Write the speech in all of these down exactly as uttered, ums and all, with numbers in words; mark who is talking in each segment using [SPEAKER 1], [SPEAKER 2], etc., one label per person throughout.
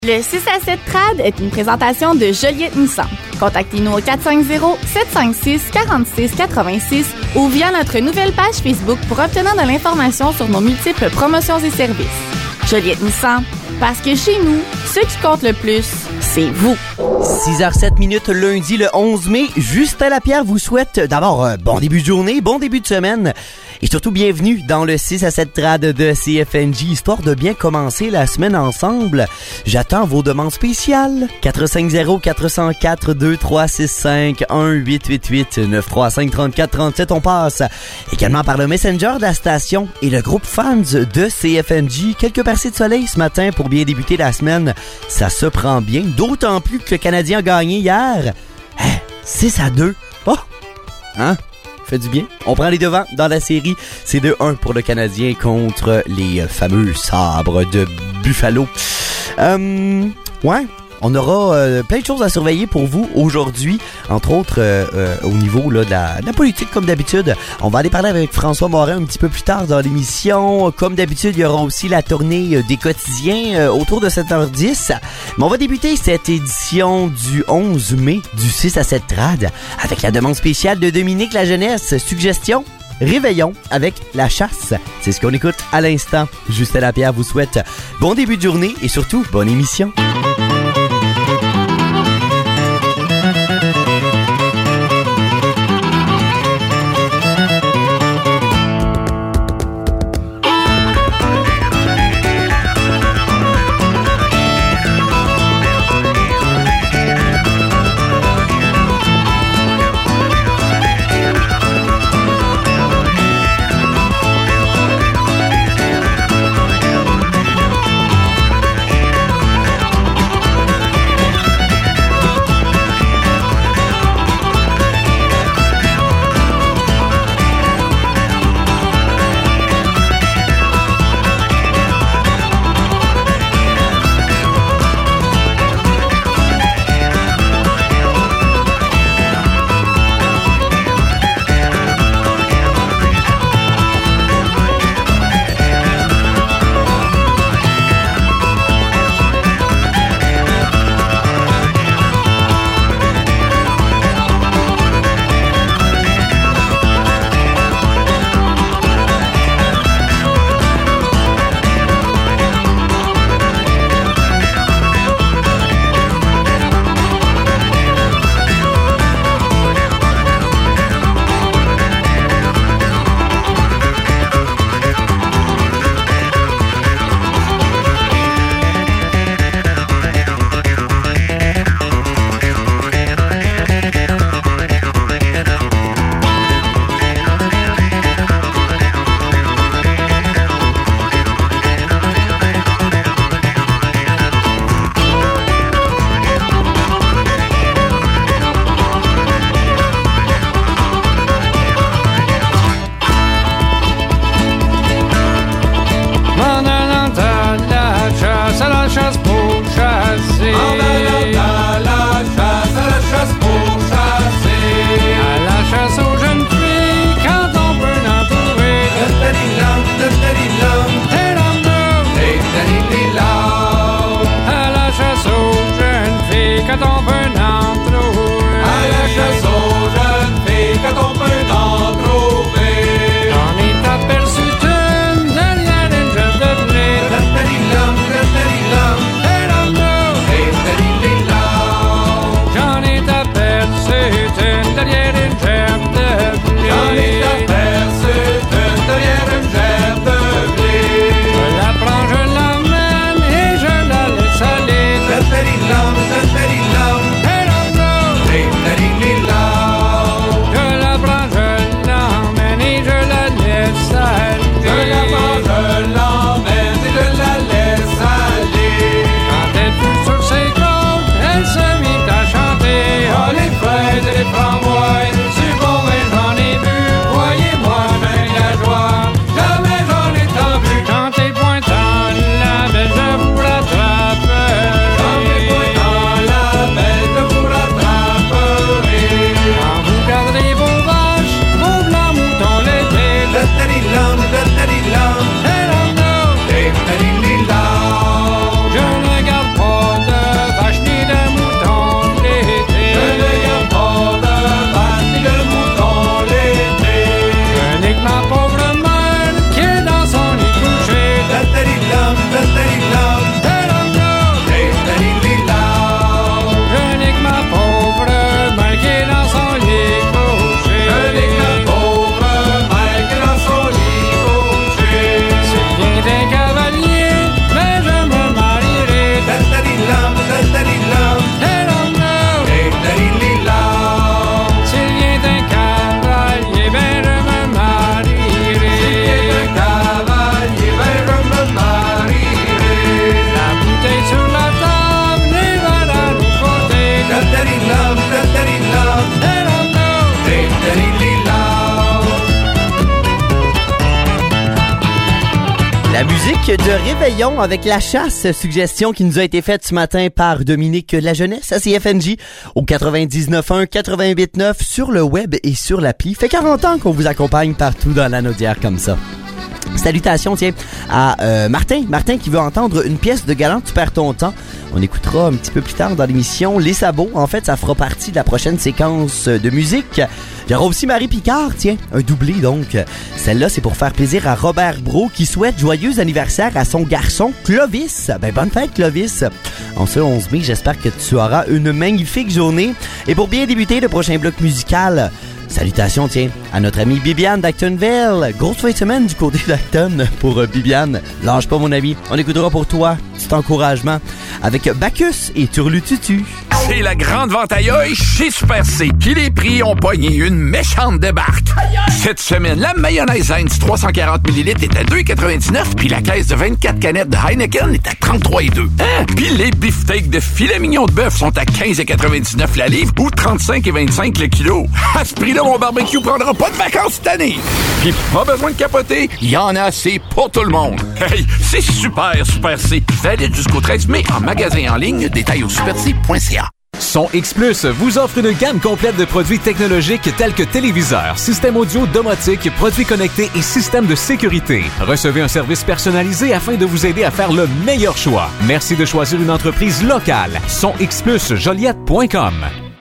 [SPEAKER 1] Le six à sept Trad est une présentation de Joliette Nissan. Contactez-nous au quatre cinq zéro, sept cinq six, quatre six huit six ou via notre nouvelle page Facebook pour obtenir de l'information sur nos multiples promotions et services. Joliette Nissan, parce que chez nous, ce qui compte le plus, c'est vous.
[SPEAKER 2] six heures sept minutes lundi le onze mai. Justin Lapierre vous souhaite d'abord un bon début de journée, bon début de semaine et surtout bienvenue dans le six à sept Trad de C F N J. Histoire de bien commencer la semaine ensemble, j'attends vos demandes spéciales. quatre cinq zéro, quatre zéro quatre, deux trois six cinq, un huit huit huit, neuf trois cinq, trente-quatre trente-sept. On passe également par le Messenger de la station et le groupe fans de C F N J. Quelques percées de soleil ce matin pour bien débuter la semaine. Ça se prend bien, d'autant plus que le Canadien a gagné hier. Hein, six à deux. Oh! Hein? Fait du bien. On prend les devants dans la série. C'est deux un pour le Canadien contre les fameux Sabres de Buffalo. Euh, ouais. On aura euh, plein de choses à surveiller pour vous aujourd'hui, entre autres euh, euh, au niveau là, de, la, de la politique comme d'habitude. On va aller parler avec François Morin un petit peu plus tard dans l'émission. Comme d'habitude, il y aura aussi la tournée euh, des quotidiens euh, autour de sept heures dix. Mais on va débuter cette édition du onze mai du six à sept Trad avec la demande spéciale de Dominique La Jeunesse. Suggestion? Réveillons avec la chasse. C'est ce qu'on écoute à l'instant. Justin Lapierre vous souhaite bon début de journée et surtout bonne émission.
[SPEAKER 3] Let
[SPEAKER 2] Musique de réveillon avec La Chasse, suggestion qui nous a été faite ce matin par Dominique La Jeunesse à C F N J au quatre-vingt-dix-neuf un quatre-vingt-huit neuf sur le web et sur l'appli. Fait quarante ans qu'on vous accompagne partout dans la Naudière comme ça. Salutations, tiens, à euh, Martin. Martin qui veut entendre une pièce de Galant, tu perds ton temps. On écoutera un petit peu plus tard dans l'émission Les Sabots. En fait, ça fera partie de la prochaine séquence de musique. Il y aura aussi Marie Picard, tiens, un doublé donc. Celle-là, c'est pour faire plaisir à Robert Bro qui souhaite joyeux anniversaire à son garçon Clovis. Ben, bonne fête Clovis. En ce onze mai, j'espère que tu auras une magnifique journée. Et pour bien débuter le prochain bloc musical, salutations, tiens, à notre amie Bibiane d'Actonville. Grosse fin de semaine du côté d'Acton pour euh, Bibiane. Lâche pas, mon ami. On écoutera pour toi cet encouragement avec Bacchus et Turlututu.
[SPEAKER 3] C'est la grande vente aïe chez Super C. Puis les prix ont pogné une méchante débarque. Cette semaine, la mayonnaise Heinz trois cent quarante millilitres est à deux quatre-vingt-dix-neuf, puis la caisse de vingt-quatre canettes de Heineken est à trente-trois virgule deux. Hein? Puis les beefsteaks de filet mignon de bœuf sont à quinze quatre-vingt-dix-neuf la livre ou trente-cinq vingt-cinq le kilo. À ce prix-là, mon barbecue prendra pas de vacances cette année. Puis pas besoin de capoter, il y en a assez pour tout le monde. Hey, c'est super, Super C. Valide jusqu'au treize mai en magasin en ligne. Détails au super c point c a.
[SPEAKER 4] Son X Plus vous offre une gamme complète de produits technologiques tels que téléviseurs, systèmes audio, domotique, produits connectés et systèmes de sécurité. Recevez un service personnalisé afin de vous aider à faire le meilleur choix. Merci de choisir une entreprise locale. Son X Plus Joliette point com.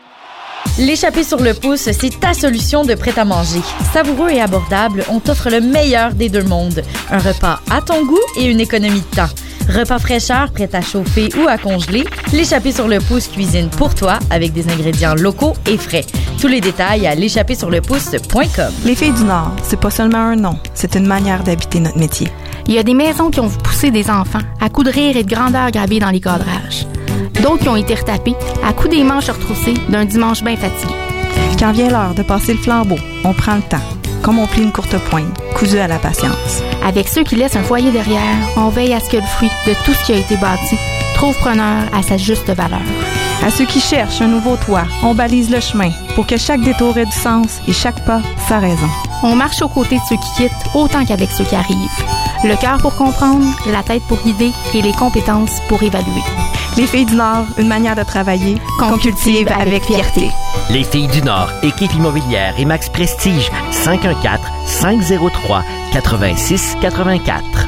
[SPEAKER 5] L'échappée sur le pouce, c'est ta solution de prêt-à-manger. Savoureux et abordable, on t'offre le meilleur des deux mondes. Un repas à ton goût et une économie de temps. Repas fraîcheur, prêt à chauffer ou à congeler, l'échappée sur le pouce cuisine pour toi avec des ingrédients locaux et frais. Tous les détails à l'échappée sur le pouce point com.
[SPEAKER 6] Les Filles du Nord, c'est pas seulement un nom, c'est une manière d'habiter notre métier.
[SPEAKER 7] Il y a des maisons qui ont poussé des enfants à coups de rire et de grandeur gravés dans les cadrages. D'autres qui ont été retapés à coups des manches retroussées d'un dimanche bien fatigué.
[SPEAKER 6] Quand vient l'heure de passer le flambeau, on prend le temps, comme on plie une courte poigne, cousue à la patience.
[SPEAKER 7] Avec ceux qui laissent un foyer derrière, on veille à ce que le fruit de tout ce qui a été bâti trouve preneur à sa juste valeur.
[SPEAKER 6] À ceux qui cherchent un nouveau toit, on balise le chemin pour que chaque détour ait du sens et chaque pas sa raison.
[SPEAKER 7] On marche aux côtés de ceux qui quittent autant qu'avec ceux qui arrivent. Le cœur pour comprendre, la tête pour guider et les compétences pour évaluer.
[SPEAKER 6] Les Filles du Nord, une manière de travailler qu'on cultive avec fierté.
[SPEAKER 8] Les Filles du Nord, équipe immobilière et Max Prestige, cinq un quatre, cinq zéro trois, huit six huit quatre.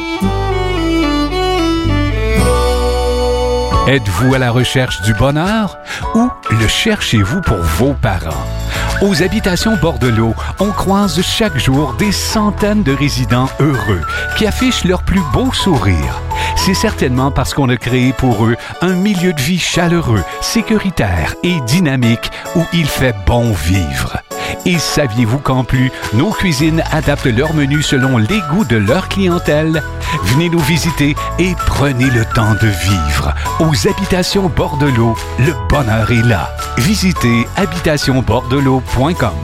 [SPEAKER 9] Êtes-vous à la recherche du bonheur ou le cherchez-vous pour vos parents? Aux Habitations Bordelot, on croise chaque jour des centaines de résidents heureux qui affichent leur plus beau sourire. C'est certainement parce qu'on a créé pour eux un milieu de vie chaleureux, sécuritaire et dynamique où il fait bon vivre. Et saviez-vous qu'en plus, nos cuisines adaptent leur menu selon les goûts de leur clientèle? Venez nous visiter et prenez le temps de vivre. Aux Habitations Bordelot, le bonheur est là. Visitez habitation bordelot point com.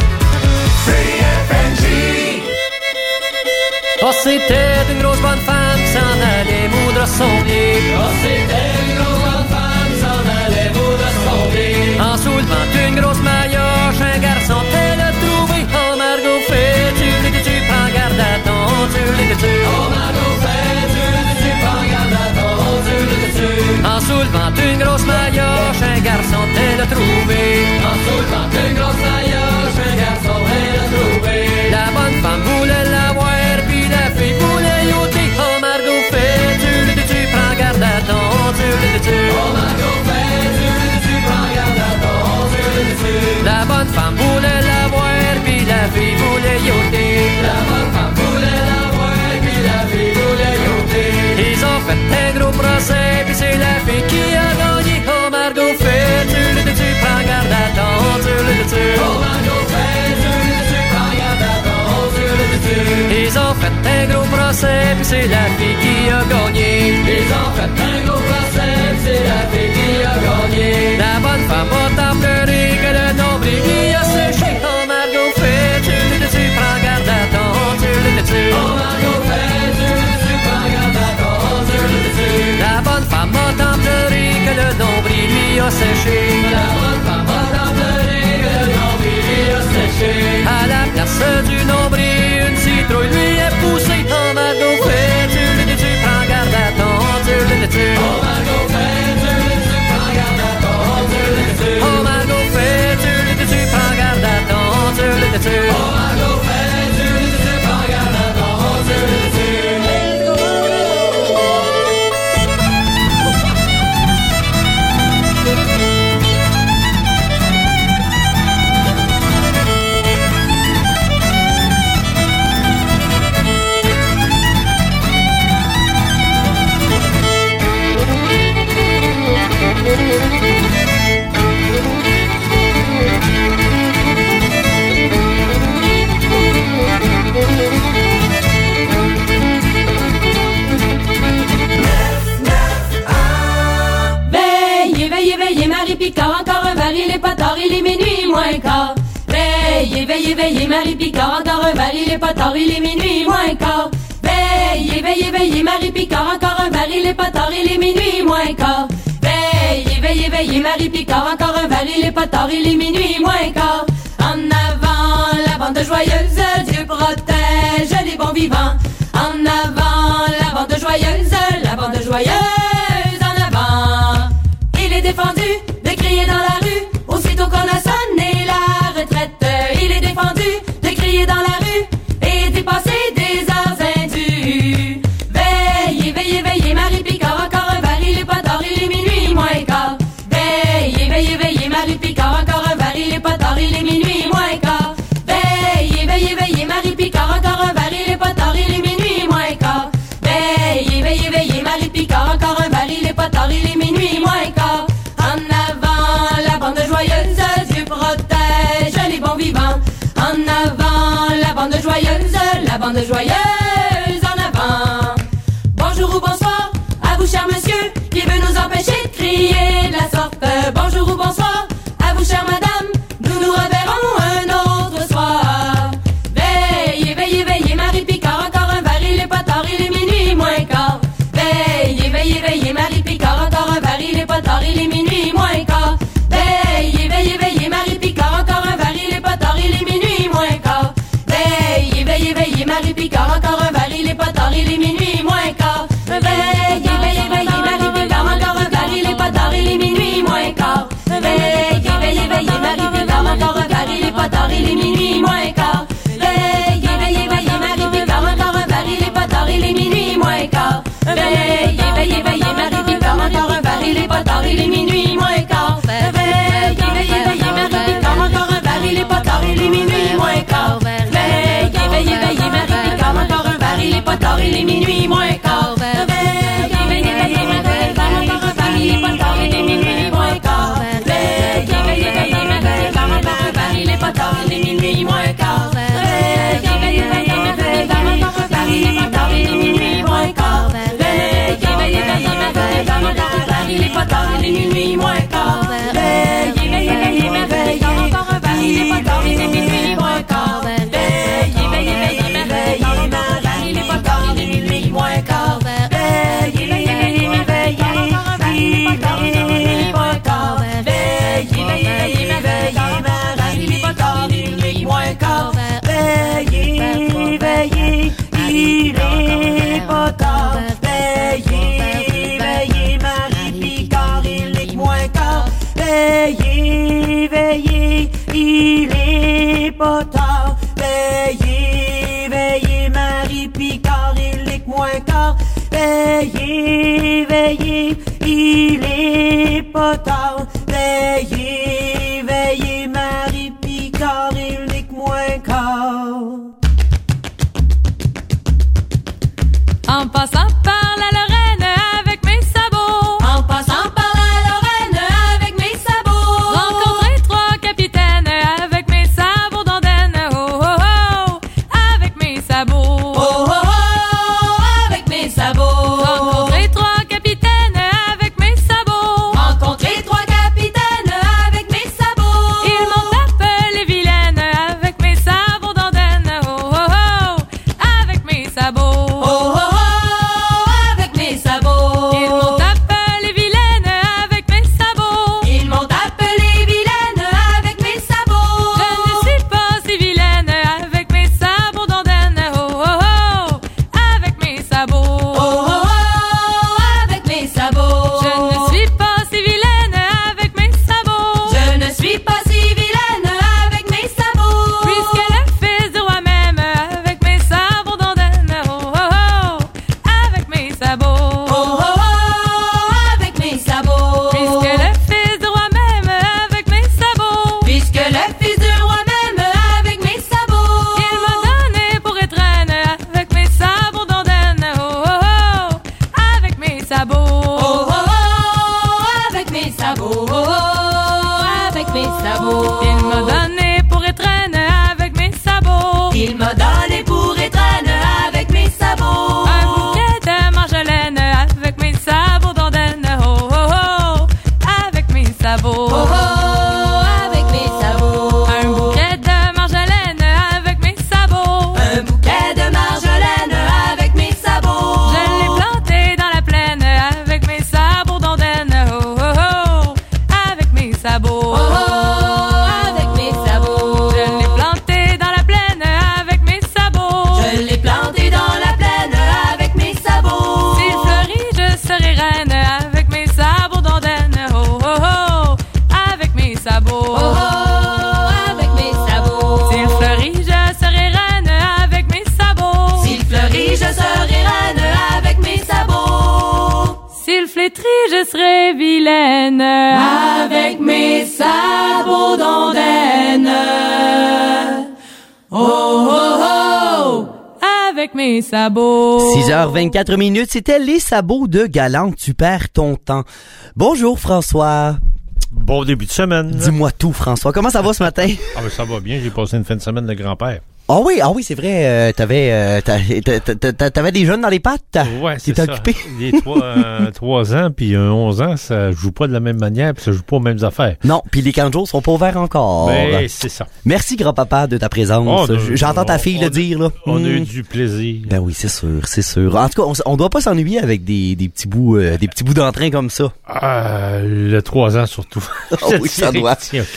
[SPEAKER 10] Oh, c'était une grosse bonne femme qui s'en allait moudre son blé. Oh, c'était une grosse bonne femme qui s'en allait moudre son blé. En soulevant une grosse maillotche, un garçon elle a trouvé. Oh, Margot fait, tu l'es tu prends garde à ton, tu l'es tu. Oh, Margot fait, tu l'es tu prends garde à ton, tu l'es tu. En soulevant une grosse maillotche, un garçon elle a trouvé. En soulevant une grosse maillotche, un garçon elle a trouvé. La bonne femme voulait l'avoir. La fille voulait yoter, oh Margot fait, tu l'es tu prends garde à ton, tu l'es tu. Oh Margot fait, tu l'es tu prends garde à ton, tu l'es tu. La bonne femme voulait l'avoir, puis la fille voulait yoter. La bonne femme voulait l'avoir, puis la fille voulait yoter. Ils ont fait un gros procès, puis c'est la fille qui a gagné. Oh Margot fait, tu l'es tu prends garde à ton, tu l'es tu. Oh Margot fait, tu l'es tu prends garde à ton, tu l'es tu. Ils ont fait un gros procès, puis c'est la fille qui a gagné. Ils ont fait un gros procès, puis c'est la fille qui a gagné. La bonne femme a tant pleuré que le nombril lui a séché. Oh Margot fait, tu l'es tu prends garde à ton, tu l'es tu. Oh Margot fait, tu l'es tu prends garde à ton, tu l'es tu. La bonne femme a tant pleuré que le nombril lui a séché. La bonne femme a tant pleuré que le nombril lui a séché. À la place du nombril, une citrouille lui est poussée. Oh Margot fait, tu Marie-Picard, encore un verre, il est pas tard, il est minuit moins quart. Veillez, veillez, veillez, Marie-Picard, encore un verre, il est pas tard, il est minuit moins quart. Veillez, veillez, veillez, Marie-Picard, encore un verre, il est pas tard, il est minuit moins quart. Veillez, veillez, veillez, Marie-Picard, encore un verre, il est pas tard, il est minuit moins quart. En avant, la bande joyeuse, Dieu protège les bons vivants. En avant, la bande joyeuse, la bande joyeuse, en avant. Il est défendu de crier dans la rue, aussitôt qu'on a sonné la retraite. Il est défendu de crier dans la rue et d'y passer des heures indues. Veillez, veillez, veillez, Marie-Picard, encore un verre, il est pas tard, il est minuit moins quart. Veillez, veillez, veillez, Marie-Picard, encore un verre, il est pas tard, il est minuit moins quart. Veillez, veillez, veillez, Marie-Picard, encore un verre, il est pas tard, il est minuit moins quart. Veillez, veillez, veillez, Marie-Picard, encore un verre, il est pas tard, il est minuit moins quart. En avant, la bande joyeuse, Dieu protège les bons vivants. En avant, la bande joyeuse, la bande joyeuse, en avant. Bonjour ou bonsoir à vous, cher monsieur, qui veut nous empêcher de crier de la sorte. Bonjour ou bonsoir à vous, chère madame, nous nous reverrons un autre soir. Veillez, veillez, veillez, Marie-Picard, encore un verre, il est pas tard, il est minuit moins quart. Veillez, veillez, veillez, Marie-Picard, encore un verre, il est pas tard, il est minuit moins quart. Veillez, veillez, veillez, Marie-Picard, encore un verre, il est pas tard, il est minuit moins quart. Veillez, veillez, veillez, Marie-Picard, encore un verre, il est pas tard, il est minuit moins quart. Veillez, veillez, veillez, Marie-Picard, encore un verre, il est pas tard, il est minuit moins quart. Veillez, veillez, veillez, Marie-Picard, encore un verre, il est pas tard, il est minuit moins quart. Veillez, veillez, veillez, Marie-Picard, encore un verre, il est pas tard, il est minuit moins quart. Veillez, veillez, veillez, Marie-Picard, encore un verre, il est pas tard, il est minuit moins quart. Veillez, veillez, veillez, Marie-Picard, encore un verre, il est pas tard, il est minuit moins quart. Veillez, veillez, veillez, Marie-Picard, encore un verre, il est pas tard, il est minuit moins quart. Veillez, veillez, veillez, Marie-Picard, encore un verre, il est pas tard, il est minuit moins quart. Veillez, veillez, veillez, Marie-Picard, encore un verre, il est pas tard, il est minuit moins quart. Veillez, veillez, veillez, Marie-Picard, encore un verre, il est pas tard, il est minuit moins quart. Veillez, veillez, veillez, Marie-Picard, encore un verre, il est pas tard, il est minuit moins quart. Veillez, veillez, veillez, Marie-Picard, encore un verre, il est pas tard, il est minuit moins quart. Veillez, veillez, veillez, Marie-Picard, encore un verre, il est pas tard, il est minuit moins quart. Veillez, veillez, veillez, Marie-Picard, encore un verre, il est pas tard, il est minuit moins quart. Veillez, veillez, veillez, Marie-Picard, encore un verre, il est pas tard, il est minuit moins quart. Veillez, veillez, il est pas tard. Veillez, veillez, Marie-Picard, il est moins quart. Veillez, veillez, il est pas tard. Veillez, veillez, Marie-Picard, il est moins quart. Veillez, veillez, il est pas tard. Veillez, veillez, Marie-Picard, il est moins quart. En passant par la Lorraine avec mes sabots. En passant par la Lorraine avec mes sabots. Rencontrer trois capitaines avec mes sabots d'Andaine. Oh oh oh, avec mes sabots. Oh oh oh, avec mes sabots. Rencontrer trois capitaines avec mes sabots. Rencontrer trois capitaines avec mes sabots. Ils m'ont appelé vilaine avec mes sabots d'Andaine. Oh oh oh, avec mes sabots. Oh oh oh. Bravo.
[SPEAKER 11] vilaine. Avec mes sabots d'ondaine. Oh, oh, oh! Avec mes sabots.
[SPEAKER 2] six heures vingt-quatre minutes, c'était les sabots de Galante, tu perds ton temps. Bonjour François.
[SPEAKER 12] Bon début de semaine.
[SPEAKER 2] Dis-moi tout François, comment ça va ce matin?
[SPEAKER 12] Ah ben ça va bien, j'ai passé une fin de semaine de grand-père.
[SPEAKER 2] Ah oui, ah oui, c'est vrai, euh, t'avais euh, t'avais des jeunes dans les pattes.
[SPEAKER 12] Ouais, c'est
[SPEAKER 2] ça.
[SPEAKER 12] Occupé. Les trois, euh, trois ans puis un onze ans, ça joue pas de la même manière puis ça joue pas aux mêmes affaires.
[SPEAKER 2] Non, puis les canjos sont pas ouverts encore.
[SPEAKER 12] Ben, c'est ça.
[SPEAKER 2] Merci grand-papa de ta présence. Oh, de, J'entends on, ta fille on, le dire là.
[SPEAKER 12] On
[SPEAKER 2] mmh.
[SPEAKER 12] a eu du plaisir.
[SPEAKER 2] Ben oui, c'est sûr, c'est sûr. En tout cas, on, on doit pas s'ennuyer avec des, des petits bouts euh, des petits bouts d'entrain comme ça.
[SPEAKER 12] Euh, le trois ans surtout.
[SPEAKER 2] Oh, oui, ça doit.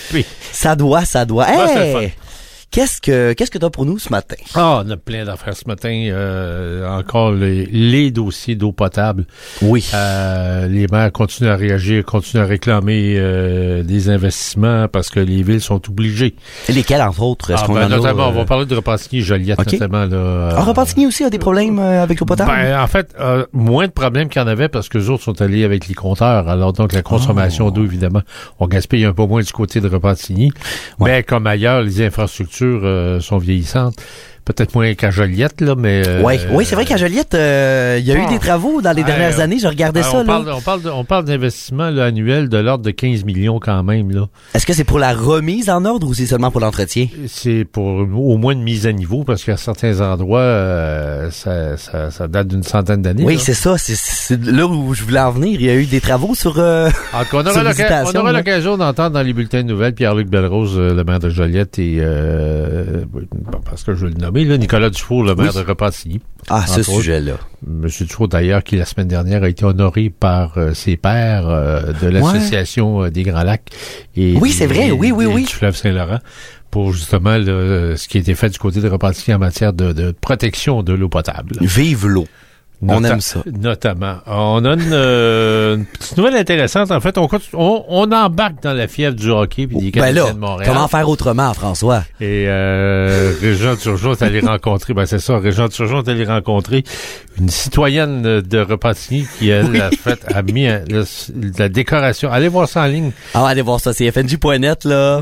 [SPEAKER 2] Ça doit, ça doit.
[SPEAKER 12] Ben,
[SPEAKER 2] hey! Qu'est-ce que qu'est-ce que t'as pour nous ce matin?
[SPEAKER 12] Ah, on a plein d'affaires ce matin. Euh, encore les, les dossiers d'eau potable.
[SPEAKER 2] Oui.
[SPEAKER 12] Euh, les maires continuent à réagir, continuent à réclamer euh, des investissements parce que les villes sont obligées.
[SPEAKER 2] Lesquels, entre autres? Est-ce
[SPEAKER 12] ah,
[SPEAKER 2] qu'on
[SPEAKER 12] ben,
[SPEAKER 2] en
[SPEAKER 12] notamment,
[SPEAKER 2] a, euh...
[SPEAKER 12] on va parler de Repentigny et Joliette, okay. notamment. Là, euh...
[SPEAKER 2] ah, Repentigny aussi a des problèmes euh, avec l'eau potable?
[SPEAKER 12] Ben, en fait, euh, moins de problèmes qu'il y en avait parce que les autres sont allés avec les compteurs. Alors, donc, la consommation oh. d'eau, évidemment, on gaspille un peu moins du côté de Repentigny. Ouais. Mais comme ailleurs, les infrastructures euh, sont vieillissantes. Peut-être moins qu'à Joliette, là, mais... Euh,
[SPEAKER 2] oui, oui, c'est vrai qu'à Joliette, il euh, y a oh. eu des travaux dans les dernières euh, années. Je regardais
[SPEAKER 12] euh,
[SPEAKER 2] ça,
[SPEAKER 12] on
[SPEAKER 2] là.
[SPEAKER 12] Parle, on parle, de, on parle d'investissement là, annuel de l'ordre de quinze millions quand même, là.
[SPEAKER 2] Est-ce que c'est pour la remise en ordre ou c'est seulement pour l'entretien?
[SPEAKER 12] C'est pour au moins une mise à niveau, parce qu'à certains endroits, euh, ça, ça, ça date d'une centaine d'années.
[SPEAKER 2] Oui,
[SPEAKER 12] là.
[SPEAKER 2] c'est ça. C'est, c'est là où je voulais en venir. Il y a eu des travaux sur... Euh,
[SPEAKER 12] Alors, on aura, l'occasion, on aura l'occasion d'entendre dans les bulletins de nouvelles Pierre-Luc Belrose, le maire de Joliette, et... Euh, parce que je vais le nommer, là, Nicolas Dufour, le maire oui. de Repentigny.
[SPEAKER 2] Ah, ce sujet-là.
[SPEAKER 12] Monsieur Dufour, d'ailleurs, qui la semaine dernière a été honoré par euh, ses pairs euh, de l'association ouais. euh, des Grands Lacs. Et,
[SPEAKER 2] oui, c'est vrai,
[SPEAKER 12] et,
[SPEAKER 2] oui, oui,
[SPEAKER 12] et
[SPEAKER 2] oui.
[SPEAKER 12] du fleuve Saint-Laurent, pour justement le, ce qui a été fait du côté de Repentigny en matière de, de protection de l'eau potable.
[SPEAKER 2] Vive l'eau. On
[SPEAKER 12] Nota-
[SPEAKER 2] aime ça.
[SPEAKER 12] Notamment. On a une, euh, une petite nouvelle intéressante. En fait, on, on, on embarque dans la fièvre du hockey puis des
[SPEAKER 2] ben
[SPEAKER 12] Canadiens
[SPEAKER 2] là,
[SPEAKER 12] de Montréal.
[SPEAKER 2] Comment faire autrement, François?
[SPEAKER 12] Et euh, Régent Turgeon est allé rencontrer, ben c'est ça, Régent Turgeon est allé rencontrer une citoyenne de Repentigny qui, elle, oui. a fait, a mis un, le, la décoration. Allez voir ça en ligne.
[SPEAKER 2] Ah, allez voir ça, c'est F N J point net, là.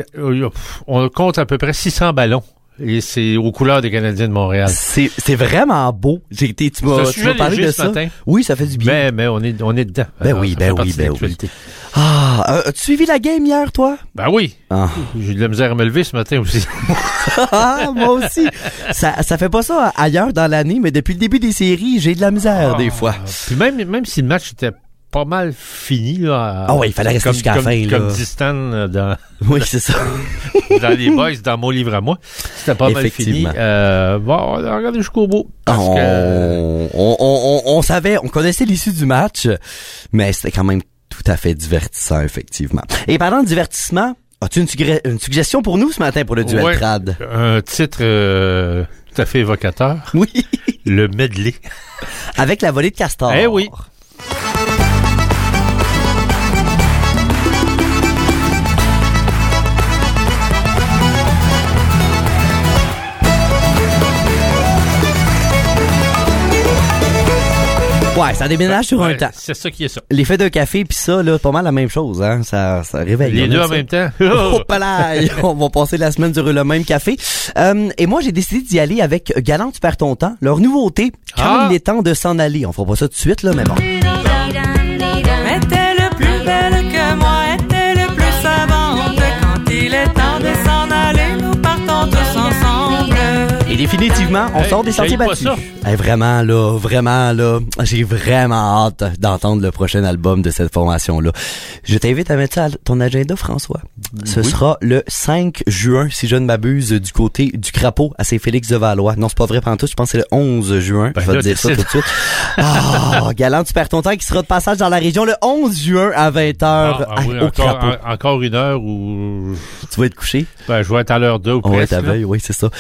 [SPEAKER 12] On compte à peu près six cents ballons. Et c'est aux couleurs des Canadiens de Montréal.
[SPEAKER 2] C'est, c'est vraiment beau. J'ai été, tu m'as, tu m'as parlé de ça. Matin. Oui, ça fait du bien.
[SPEAKER 12] Mais, mais on est, on est dedans.
[SPEAKER 2] Ben Alors, oui, ben oui, ben oui. Ah, euh, as-tu suivi la game hier, toi?
[SPEAKER 12] Ben oui. Ah. J'ai eu de la misère à me lever ce matin aussi.
[SPEAKER 2] Ah, moi aussi. Ça, ça fait pas ça ailleurs dans l'année, mais depuis le début des séries, j'ai de la misère ah. des fois.
[SPEAKER 12] Puis même, même si le match était pas mal fini, là.
[SPEAKER 2] Ah ouais, il fallait rester
[SPEAKER 12] comme,
[SPEAKER 2] jusqu'à la fin, là.
[SPEAKER 12] Comme Distan dans...
[SPEAKER 2] Oui, c'est ça.
[SPEAKER 12] Dans les boys, dans mon livre à moi. C'était pas mal fini. Euh, bon, on a regardé jusqu'au bout. Parce
[SPEAKER 2] on,
[SPEAKER 12] que...
[SPEAKER 2] on, on, on, on savait, on connaissait l'issue du match, mais c'était quand même tout à fait divertissant, effectivement. Et parlant de divertissement, as-tu une, suggé- une suggestion pour nous ce matin pour le duel
[SPEAKER 12] ouais,
[SPEAKER 2] trad?
[SPEAKER 12] Un titre euh, tout à fait évocateur.
[SPEAKER 2] Oui.
[SPEAKER 12] Le medley.
[SPEAKER 2] Avec la volée de Castor.
[SPEAKER 12] Eh oui.
[SPEAKER 2] Ouais, ça déménage sur
[SPEAKER 12] ouais,
[SPEAKER 2] un temps.
[SPEAKER 12] C'est ça qui est ça.
[SPEAKER 2] L'effet d'un café pis ça, là, pas mal la même chose, hein. Ça, ça réveille.
[SPEAKER 12] Les deux en ça. Même temps.
[SPEAKER 2] Oh, pas là. On va passer la semaine sur le même café. Euh, et moi, j'ai décidé d'y aller avec Galante, tu perds ton temps. Leur nouveauté, quand ah. il est temps de s'en aller. On fera pas ça tout de suite, là, mais bon.
[SPEAKER 11] Était le plus belle que moi, était le plus savante. Quand il est temps de s'en aller, nous partons tous ensemble.
[SPEAKER 2] Et définitivement, on hey, sort des sentiers battus. Hey, vraiment, là, vraiment, là, j'ai vraiment hâte d'entendre le prochain album de cette formation-là. Je t'invite à mettre ça à ton agenda, François. Ce oui. sera le cinq juin, si je ne m'abuse, du côté du Crapaud à Saint-Félix-de-Valois. Non, c'est pas vrai pantoute, je pense que c'est le onze juin. Ben, je vais te dire ça tout de suite. Ah, Galant, tu perds ton temps qui sera de passage dans la région le onze juin à vingt heures
[SPEAKER 12] ah, ah, oui,
[SPEAKER 2] au
[SPEAKER 12] encore,
[SPEAKER 2] Crapaud.
[SPEAKER 12] En, encore une heure où...
[SPEAKER 2] Tu vas être couché?
[SPEAKER 12] Ben, je vais être à l'heure deux ou
[SPEAKER 2] On
[SPEAKER 12] presque.
[SPEAKER 2] va être à veille, oui, c'est ça.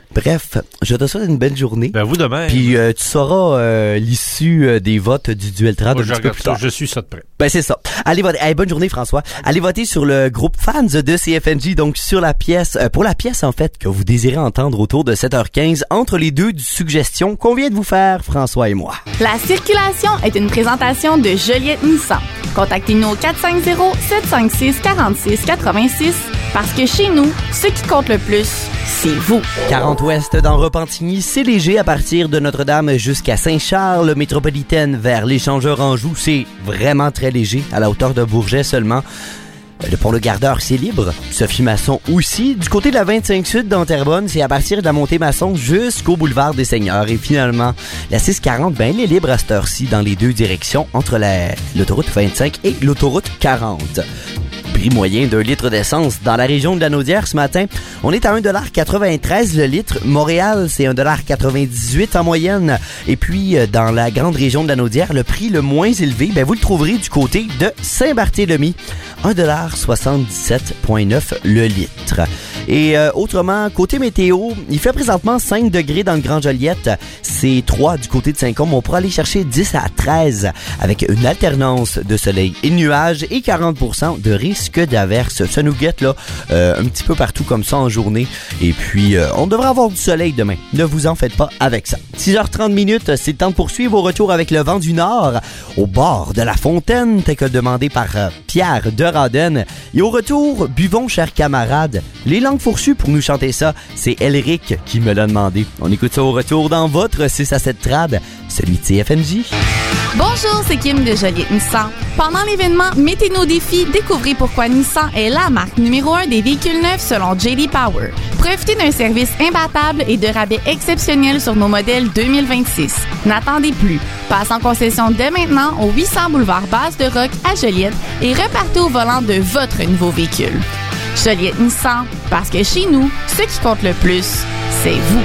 [SPEAKER 2] Bref, je te souhaite une belle journée.
[SPEAKER 12] Ben, vous de même.
[SPEAKER 2] Puis euh, tu sauras euh, l'issue euh, des votes du duel trad
[SPEAKER 12] Moi,
[SPEAKER 2] un
[SPEAKER 12] je
[SPEAKER 2] petit peu
[SPEAKER 12] regarde
[SPEAKER 2] plus
[SPEAKER 12] ça,
[SPEAKER 2] tard.
[SPEAKER 12] je suis ça de près.
[SPEAKER 2] Ben c'est ça. Allez voter. Hey, bonne journée François. Allez voter sur le groupe fans de C F N J, donc sur la pièce, euh, pour la pièce en fait que vous désirez entendre autour de sept heures quinze, entre les deux suggestions qu'on vient de vous faire, François et moi.
[SPEAKER 1] La circulation est une présentation de Joliette Nissan. Contactez-nous au quatre cinq zéro, sept cinq six, quatre six quatre six parce que chez nous, ce qui compte le plus, c'est vous.
[SPEAKER 2] quarante ouest dans Repentigny, c'est léger à partir de Notre-Dame jusqu'à Saint-Charles, métropolitaine vers l'échangeur Anjou, c'est vraiment très léger, à la hauteur de Bourget seulement. Le pont Le Gardeur, c'est libre. Sophie Masson aussi. Du côté de la vingt-cinq Sud dans Terrebonne, c'est à partir de la montée Masson jusqu'au boulevard des Seigneurs. Et finalement, la six quarante, ben, elle est libre à cette heure-ci dans les deux directions entre la, l'autoroute vingt-cinq et l'autoroute quarante. Prix moyen d'un litre d'essence dans la région de la Naudière ce matin, on est à un dollar quatre-vingt-treize le litre. Montréal, c'est un dollar quatre-vingt-dix-huit en moyenne. Et puis, dans la grande région de la Naudière, le prix le moins élevé, ben, vous le trouverez du côté de Saint-Barthélemy. un dollar soixante-dix-sept virgule neuf le litre. Et euh, autrement, côté météo, il fait présentement cinq degrés dans le Grand Joliette. C'est trois du côté de Saint-Côme. On pourra aller chercher dix à treize avec une alternance de soleil et de nuages et quarante pour cent de risque d'averse. Ça nous guette là euh, un petit peu partout comme ça en journée. Et puis, euh, on devrait avoir du soleil demain. Ne vous en faites pas avec ça. six heures trente minutes, c'est le temps de poursuivre au retour avec le vent du Nord au bord de la fontaine, tel que demandé par euh, Pierre de Raden. Et au retour, buvons, chers camarades. Les langues fourchues pour nous chanter ça, c'est Elric qui me l'a demandé. On écoute ça au retour dans votre six à sept trad, celui de C F N J.
[SPEAKER 1] Bonjour, c'est Kim de Joliette Nissan. Pendant l'événement Mettez nos défis, découvrez pourquoi Nissan est la marque numéro un des véhicules neufs selon J D Power. Profitez d'un service imbattable et de rabais exceptionnels sur nos modèles deux mille vingt-six. N'attendez plus. Passe en concession dès maintenant au huit cents boulevard Basse-de-Roc à Joliette et repartez au volant de votre nouveau véhicule. Joliette Nissan, parce que chez nous, ce qui compte le plus, c'est vous.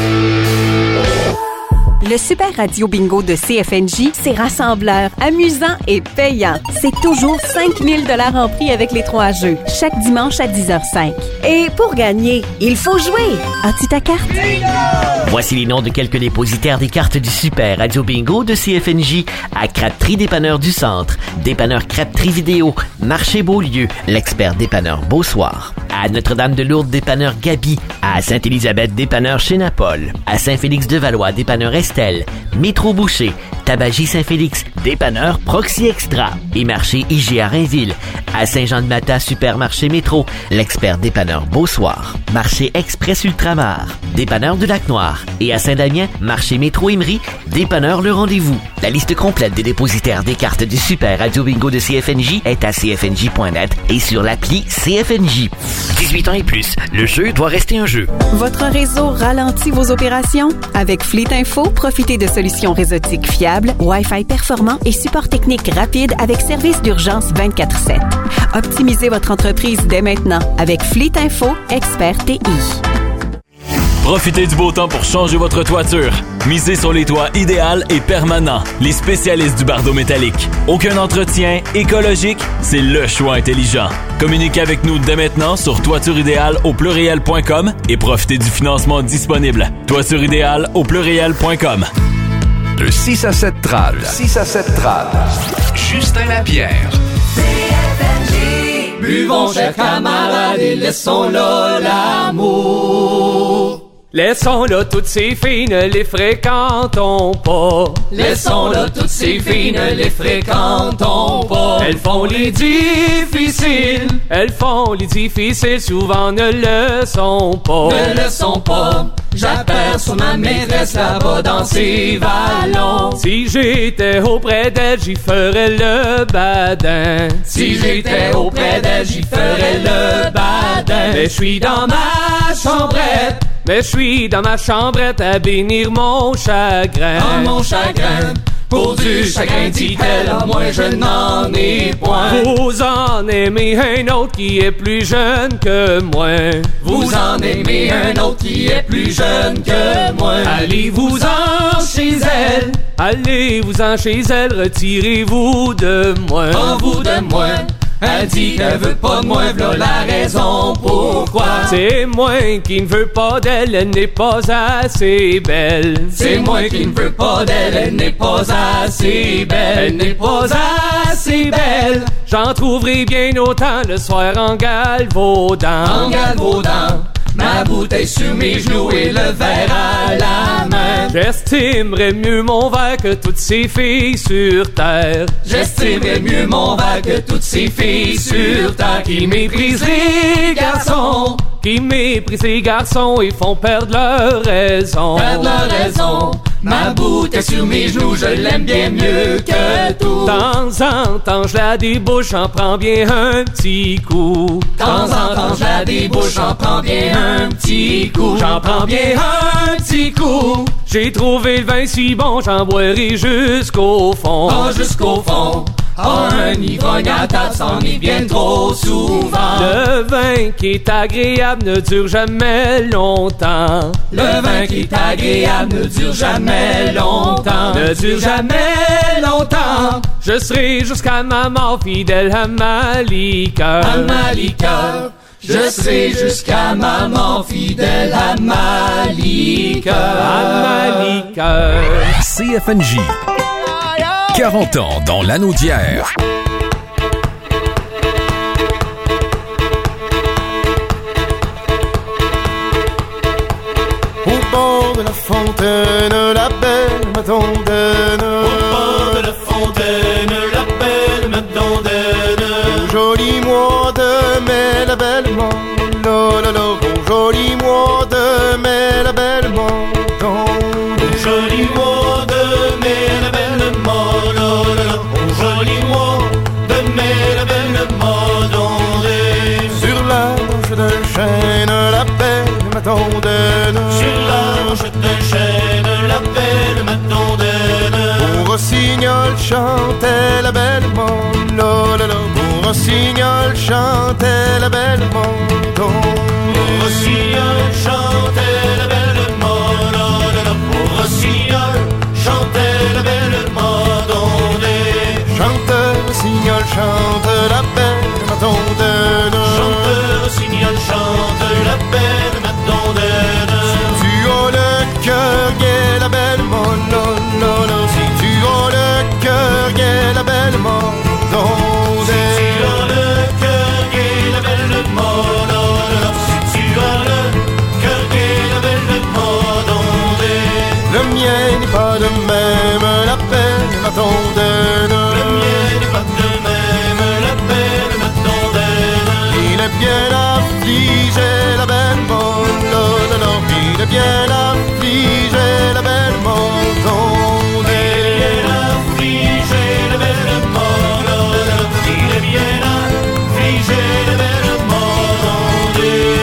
[SPEAKER 13] Le Super Radio Bingo de C F N J, c'est rassembleur, amusant et payant. C'est toujours cinq mille dollars en prix avec les trois jeux, chaque dimanche à dix heures cinq. Et pour gagner, il faut jouer. As-tu ta carte?
[SPEAKER 8] Voici les noms de quelques dépositaires des cartes du Super Radio Bingo de C F N J à Crêperie Dépanneur du Centre, Dépanneur Crêperie Vidéo, Marché Beaulieu, l'Expert Dépanneur Beausoir, à Notre-Dame-de-Lourdes Dépanneur Gabi, à Sainte-Élisabeth Dépanneur Chez Napol, à Saint-Félix-de-Valois Dépanneur Estelle, Métro Boucher, Tabagie Saint-Félix, Dépanneur Proxy Extra et Marché I G à Rainville, à Saint-Jean-de-Mata Supermarché Métro, l'Expert Dépanneur Beausoir, Marché Express Ultramar, Dépanneur du Lac-Noir et à Saint-Damien, Marché Métro Emery, Dépanneur Le Rendez-vous. La liste complète des dépositaires des cartes du Super Radio Bingo de C F N J est à c f n j point net et sur l'appli C F N J. dix-huit ans et plus, le jeu doit rester un jeu.
[SPEAKER 13] Votre réseau ralentit vos opérations? Avec Fleet Info, profitez de solutions réseautiques fiables, Wi-Fi performant et support technique rapide avec service d'urgence vingt-quatre sept. Optimisez votre entreprise dès maintenant avec Fleet Info, expert T I.
[SPEAKER 14] Profitez du beau temps pour changer votre toiture. Misez sur les toits idéal et permanents, les spécialistes du bardeau métallique. Aucun entretien, écologique, c'est le choix intelligent. Communiquez avec nous dès maintenant sur toitureidéal au pluriel point com et profitez du financement disponible. Toitureidéal au pluriel point com.
[SPEAKER 3] Le six à sept trad. six à sept trad. Justin Lapierre.
[SPEAKER 10] Buvons, chers camarades, et laissons là l'amour.
[SPEAKER 11] Laissons là toutes ces filles, ne les fréquentons pas.
[SPEAKER 10] Laissons là toutes ces filles, ne les fréquentons pas.
[SPEAKER 11] Elles font les difficiles, elles font les difficiles, souvent ne le sont pas.
[SPEAKER 10] Ne le sont pas. J'aperçois ma maîtresse là-bas dans ses vallons.
[SPEAKER 11] Si j'étais auprès d'elle, j'y ferais le badin.
[SPEAKER 10] Si j'étais auprès d'elle, j'y ferais le badin.
[SPEAKER 11] Mais je suis dans ma chambrette, mais je suis dans ma chambrette à bénir mon chagrin.
[SPEAKER 10] Oh mon chagrin, pour du chagrin dit-elle, moi je n'en ai point.
[SPEAKER 11] Vous en aimez un autre qui est plus jeune que moi.
[SPEAKER 10] Vous en aimez un autre qui est plus jeune que moi.
[SPEAKER 11] Allez-vous-en chez elle, allez-vous-en chez elle, retirez-vous de moi.
[SPEAKER 10] Oh vous de moi, Elle dit qu'elle veut pas de moi, v'là la raison pourquoi.
[SPEAKER 15] C'est moi qui ne veux pas d'elle, elle n'est pas assez belle.
[SPEAKER 10] C'est moi qui ne veux pas d'elle, elle n'est pas assez belle.
[SPEAKER 15] Elle n'est pas assez belle. J'en trouverai bien autant le soir en galvaudant.
[SPEAKER 10] En galvaudant, ma bouteille sur mes genoux et le verre à la main.
[SPEAKER 15] J'estimerais mieux mon verre que toutes ces filles sur terre.
[SPEAKER 10] J'estimerais mieux mon verre que toutes ces filles sur terre qui méprisent les garçons.
[SPEAKER 15] Qui méprisent les garçons et font perdre leur raison.
[SPEAKER 10] Perdre leur raison. Ma bouteille sur mes genoux, je l'aime bien mieux que tout.
[SPEAKER 15] De temps en temps, je la débouche, j'en prends bien un petit coup.
[SPEAKER 10] De temps en temps, je la débouche, j'en prends bien un petit coup.
[SPEAKER 15] J'en prends bien un petit coup. J'ai trouvé le vin si bon, j'en boirai jusqu'au fond.
[SPEAKER 10] Oh, jusqu'au fond. Oh, un ivrogne à table s'en est bien trop souvent.
[SPEAKER 15] Le vin qui est agréable ne dure jamais longtemps.
[SPEAKER 10] Le vin qui est agréable ne dure jamais longtemps.
[SPEAKER 15] Ne dure jamais longtemps. Je serai jusqu'à ma mort fidèle à ma liqueur.
[SPEAKER 10] À ma liqueur. Je serai jusqu'à ma mort fidèle à ma liqueur.
[SPEAKER 15] À ma liqueur.
[SPEAKER 16] C F N J. quarante ans dans l'anneau d'hier.
[SPEAKER 17] Au bord de la fontaine, la belle Madondine.
[SPEAKER 18] Au bord de la fontaine, la belle Madondine.
[SPEAKER 17] Au joli mois de mai, la belle Madondine. Au joli mois de mai, la belle Madondine.
[SPEAKER 18] Au joli mois de mai, la belle Madondine. Au joli mois de mai, la belle Madondine.
[SPEAKER 17] Sur la manche d'un chêne, la belle Madondine.
[SPEAKER 18] Sur la manche d'un chêne, la belle Madondine.
[SPEAKER 17] Au rossignol chantait la belle Madondine. Au rossignol chantait la belle Madondine.
[SPEAKER 18] Au rossignol chantait la belle Madondine. Au rossignol chantait la belle Madondine.
[SPEAKER 17] Chante, rossignol, chante la belle Madondine.
[SPEAKER 18] Chante, rossignol, chante la belle Madondine.
[SPEAKER 17] Si tu as le cœur gai, la belle Madondine. Si tu as le cœur gai, la belle Madondine.
[SPEAKER 18] Si tu as le cœur gai, la belle Madondine. Si tu as le cœur gai, la belle Madondine.
[SPEAKER 17] Le mien n'est pas de même, la belle Madondine.
[SPEAKER 18] Le mien n'est pas de même, la belle Madondine.
[SPEAKER 17] Il est bien affligé, la belle Madondine. Il est bien affligé, la belle Madondine.
[SPEAKER 18] Il est bien affligé, la belle Madondine. Il est bien affligé, la belle Madondine.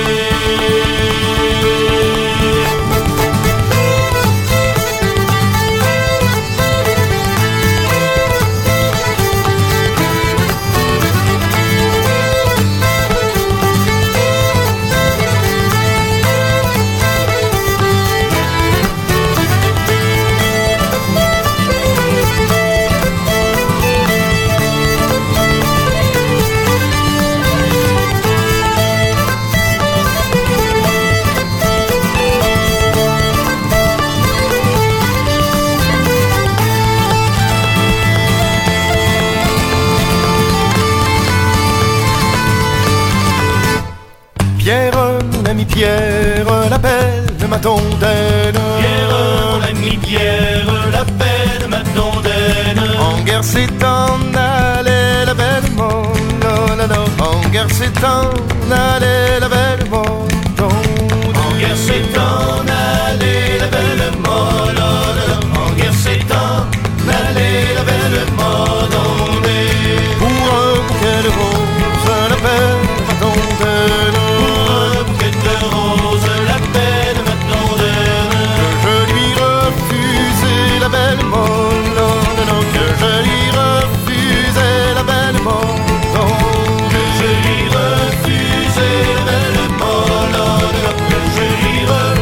[SPEAKER 17] Pierre, mon ami Pierre, la belle Madondine.
[SPEAKER 18] Pierre, mon ami Pierre, la belle Madondine.
[SPEAKER 17] En guerre c'est en allée, la belle Madondine. En guerre c'est en allée, la belle Madondine.
[SPEAKER 18] En guerre c'est en allée, la belle Madondine. En guerre c'est en allée, la belle Madondine.
[SPEAKER 17] Pour un bouquet de roses, la belle Madondine.
[SPEAKER 18] Pour un bouquet de roses, la belle Madondine.
[SPEAKER 17] Que je lui refusais la belle Madondine. Que je lui refusais la belle Madondine.
[SPEAKER 18] Que je lui refusais la belle Madondine. Que je lui refusais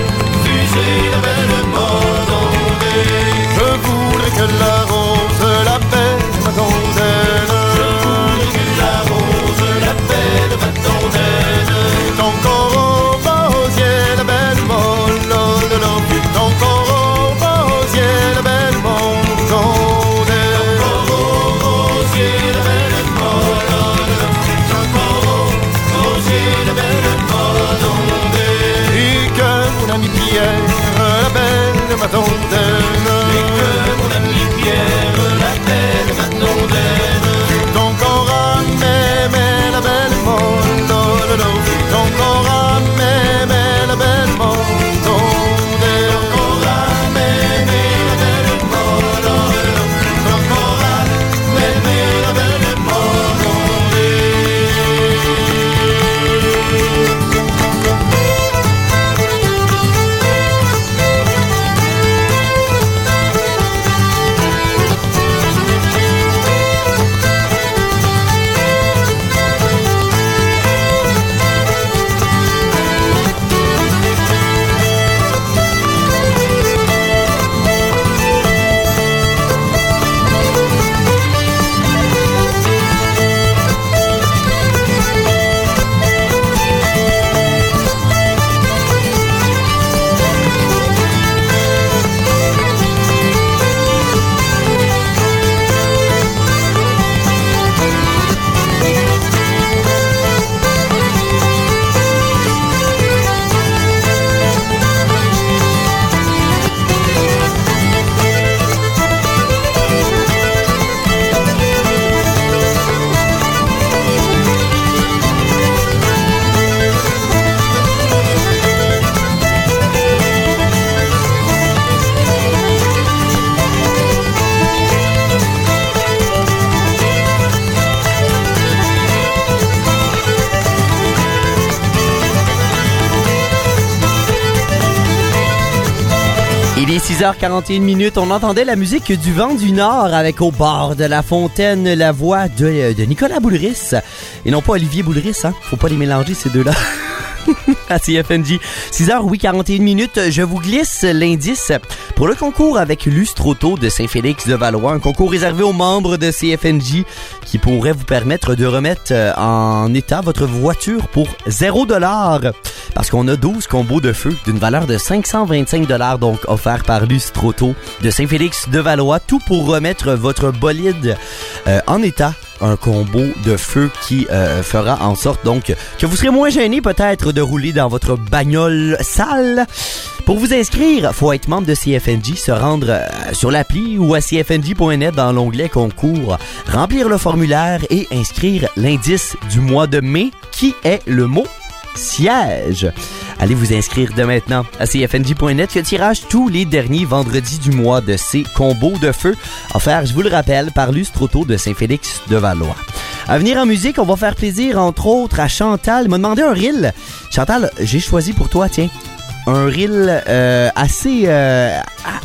[SPEAKER 2] six heures quarante et une minutes, on entendait la musique du Vent du Nord avec Au bord de la fontaine, la voix de, de Nicolas Boulris. Et non pas Olivier Boulris, hein. Faut pas les mélanger ces deux-là. À C F N J. six heures, oui, quarante et une minutes. Je vous glisse l'indice pour le concours avec Lustroto de Saint-Félix-de-Valois. Un concours réservé aux membres de C F N J qui pourrait vous permettre de remettre en état votre voiture pour zéro dollar. Parce qu'on a douze combos de feu d'une valeur de cinq cent vingt-cinq dollars, donc offerts par Lustroto de Saint-Félix-de-Valois. Tout pour remettre votre bolide euh, en état. Un combo de feu qui euh, fera en sorte donc que vous serez moins gêné peut-être de rouler dans votre bagnole sale. Pour vous inscrire, faut être membre de C F N J, se rendre euh, sur l'appli ou à c f n j point net dans l'onglet concours, remplir le formulaire et inscrire l'indice du mois de mai qui est le mot siège. Allez vous inscrire dès maintenant à c f n j point net. Il y a tirage tous les derniers vendredis du mois de ces combos de feu offerts, je vous le rappelle, par Lustroto de Saint-Félix-de-Valois. À venir en musique, on va faire plaisir entre autres à Chantal. Il m'a demandé un reel. Chantal, j'ai choisi pour toi, tiens, un reel euh, assez... Euh,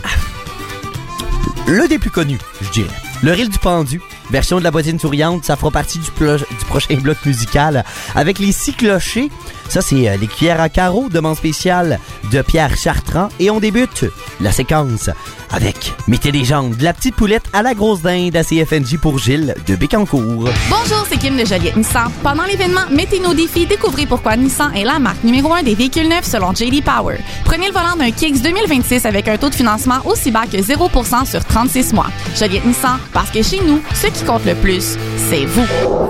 [SPEAKER 2] le des plus connus, je dirais. Le reel du pendu, version de la bottine souriante, ça fera partie du, plo- du prochain bloc musical avec les six clochers. Ça, c'est euh, les cuillères à carreaux, demande spéciale de Pierre Chartrand. Et on débute la séquence avec Mettez les jambes de la petite poulette à la grosse dinde à C F N J pour Gilles de Bécancour.
[SPEAKER 1] Bonjour, c'est Kim de Joliette Nissan. Pendant l'événement Mettez nos défis, découvrez pourquoi Nissan est la marque numéro un des véhicules neufs selon J D Power. Prenez le volant d'un Kicks deux mille vingt-six avec un taux de financement aussi bas que zéro pour cent sur trente-six mois. Joliette Nissan, parce que chez nous, ce qui compte le plus, c'est vous.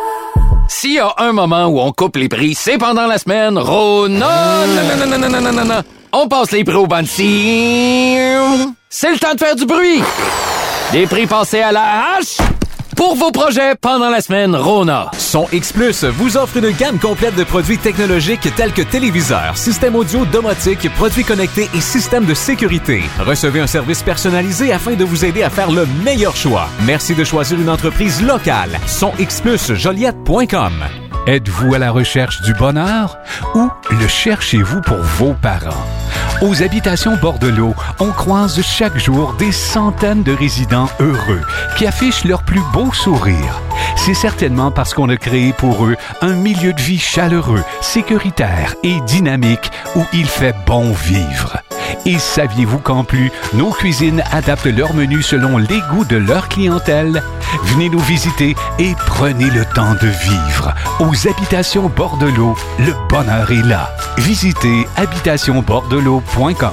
[SPEAKER 3] S'il y a un moment où on coupe les prix, c'est pendant la semaine Rona. Non, non, non, non, non, non, non, non. On passe les prix au bandit. C'est le temps de faire du bruit. Des prix passés à la hache pour vos projets pendant la semaine Rona.
[SPEAKER 4] Son X Plus vous offre une gamme complète de produits technologiques tels que téléviseurs, systèmes audio, domotique, produits connectés et systèmes de sécurité. Recevez un service personnalisé afin de vous aider à faire le meilleur choix. Merci de choisir une entreprise locale. Son X Plus Joliette point com.
[SPEAKER 9] Êtes-vous à la recherche du bonheur ou le cherchez-vous pour vos parents? Aux Habitations Bordelot, on croise chaque jour des centaines de résidents heureux qui affichent leur plus beau sourire. C'est certainement parce qu'on a créé pour eux un milieu de vie chaleureux, sécuritaire et dynamique où il fait bon vivre. Et saviez-vous qu'en plus, nos cuisines adaptent leur menu selon les goûts de leur clientèle? Venez nous visiter et prenez le temps de vivre. Aux Habitations Bordelot, le bonheur est là. Visitez habitation bordelot point com.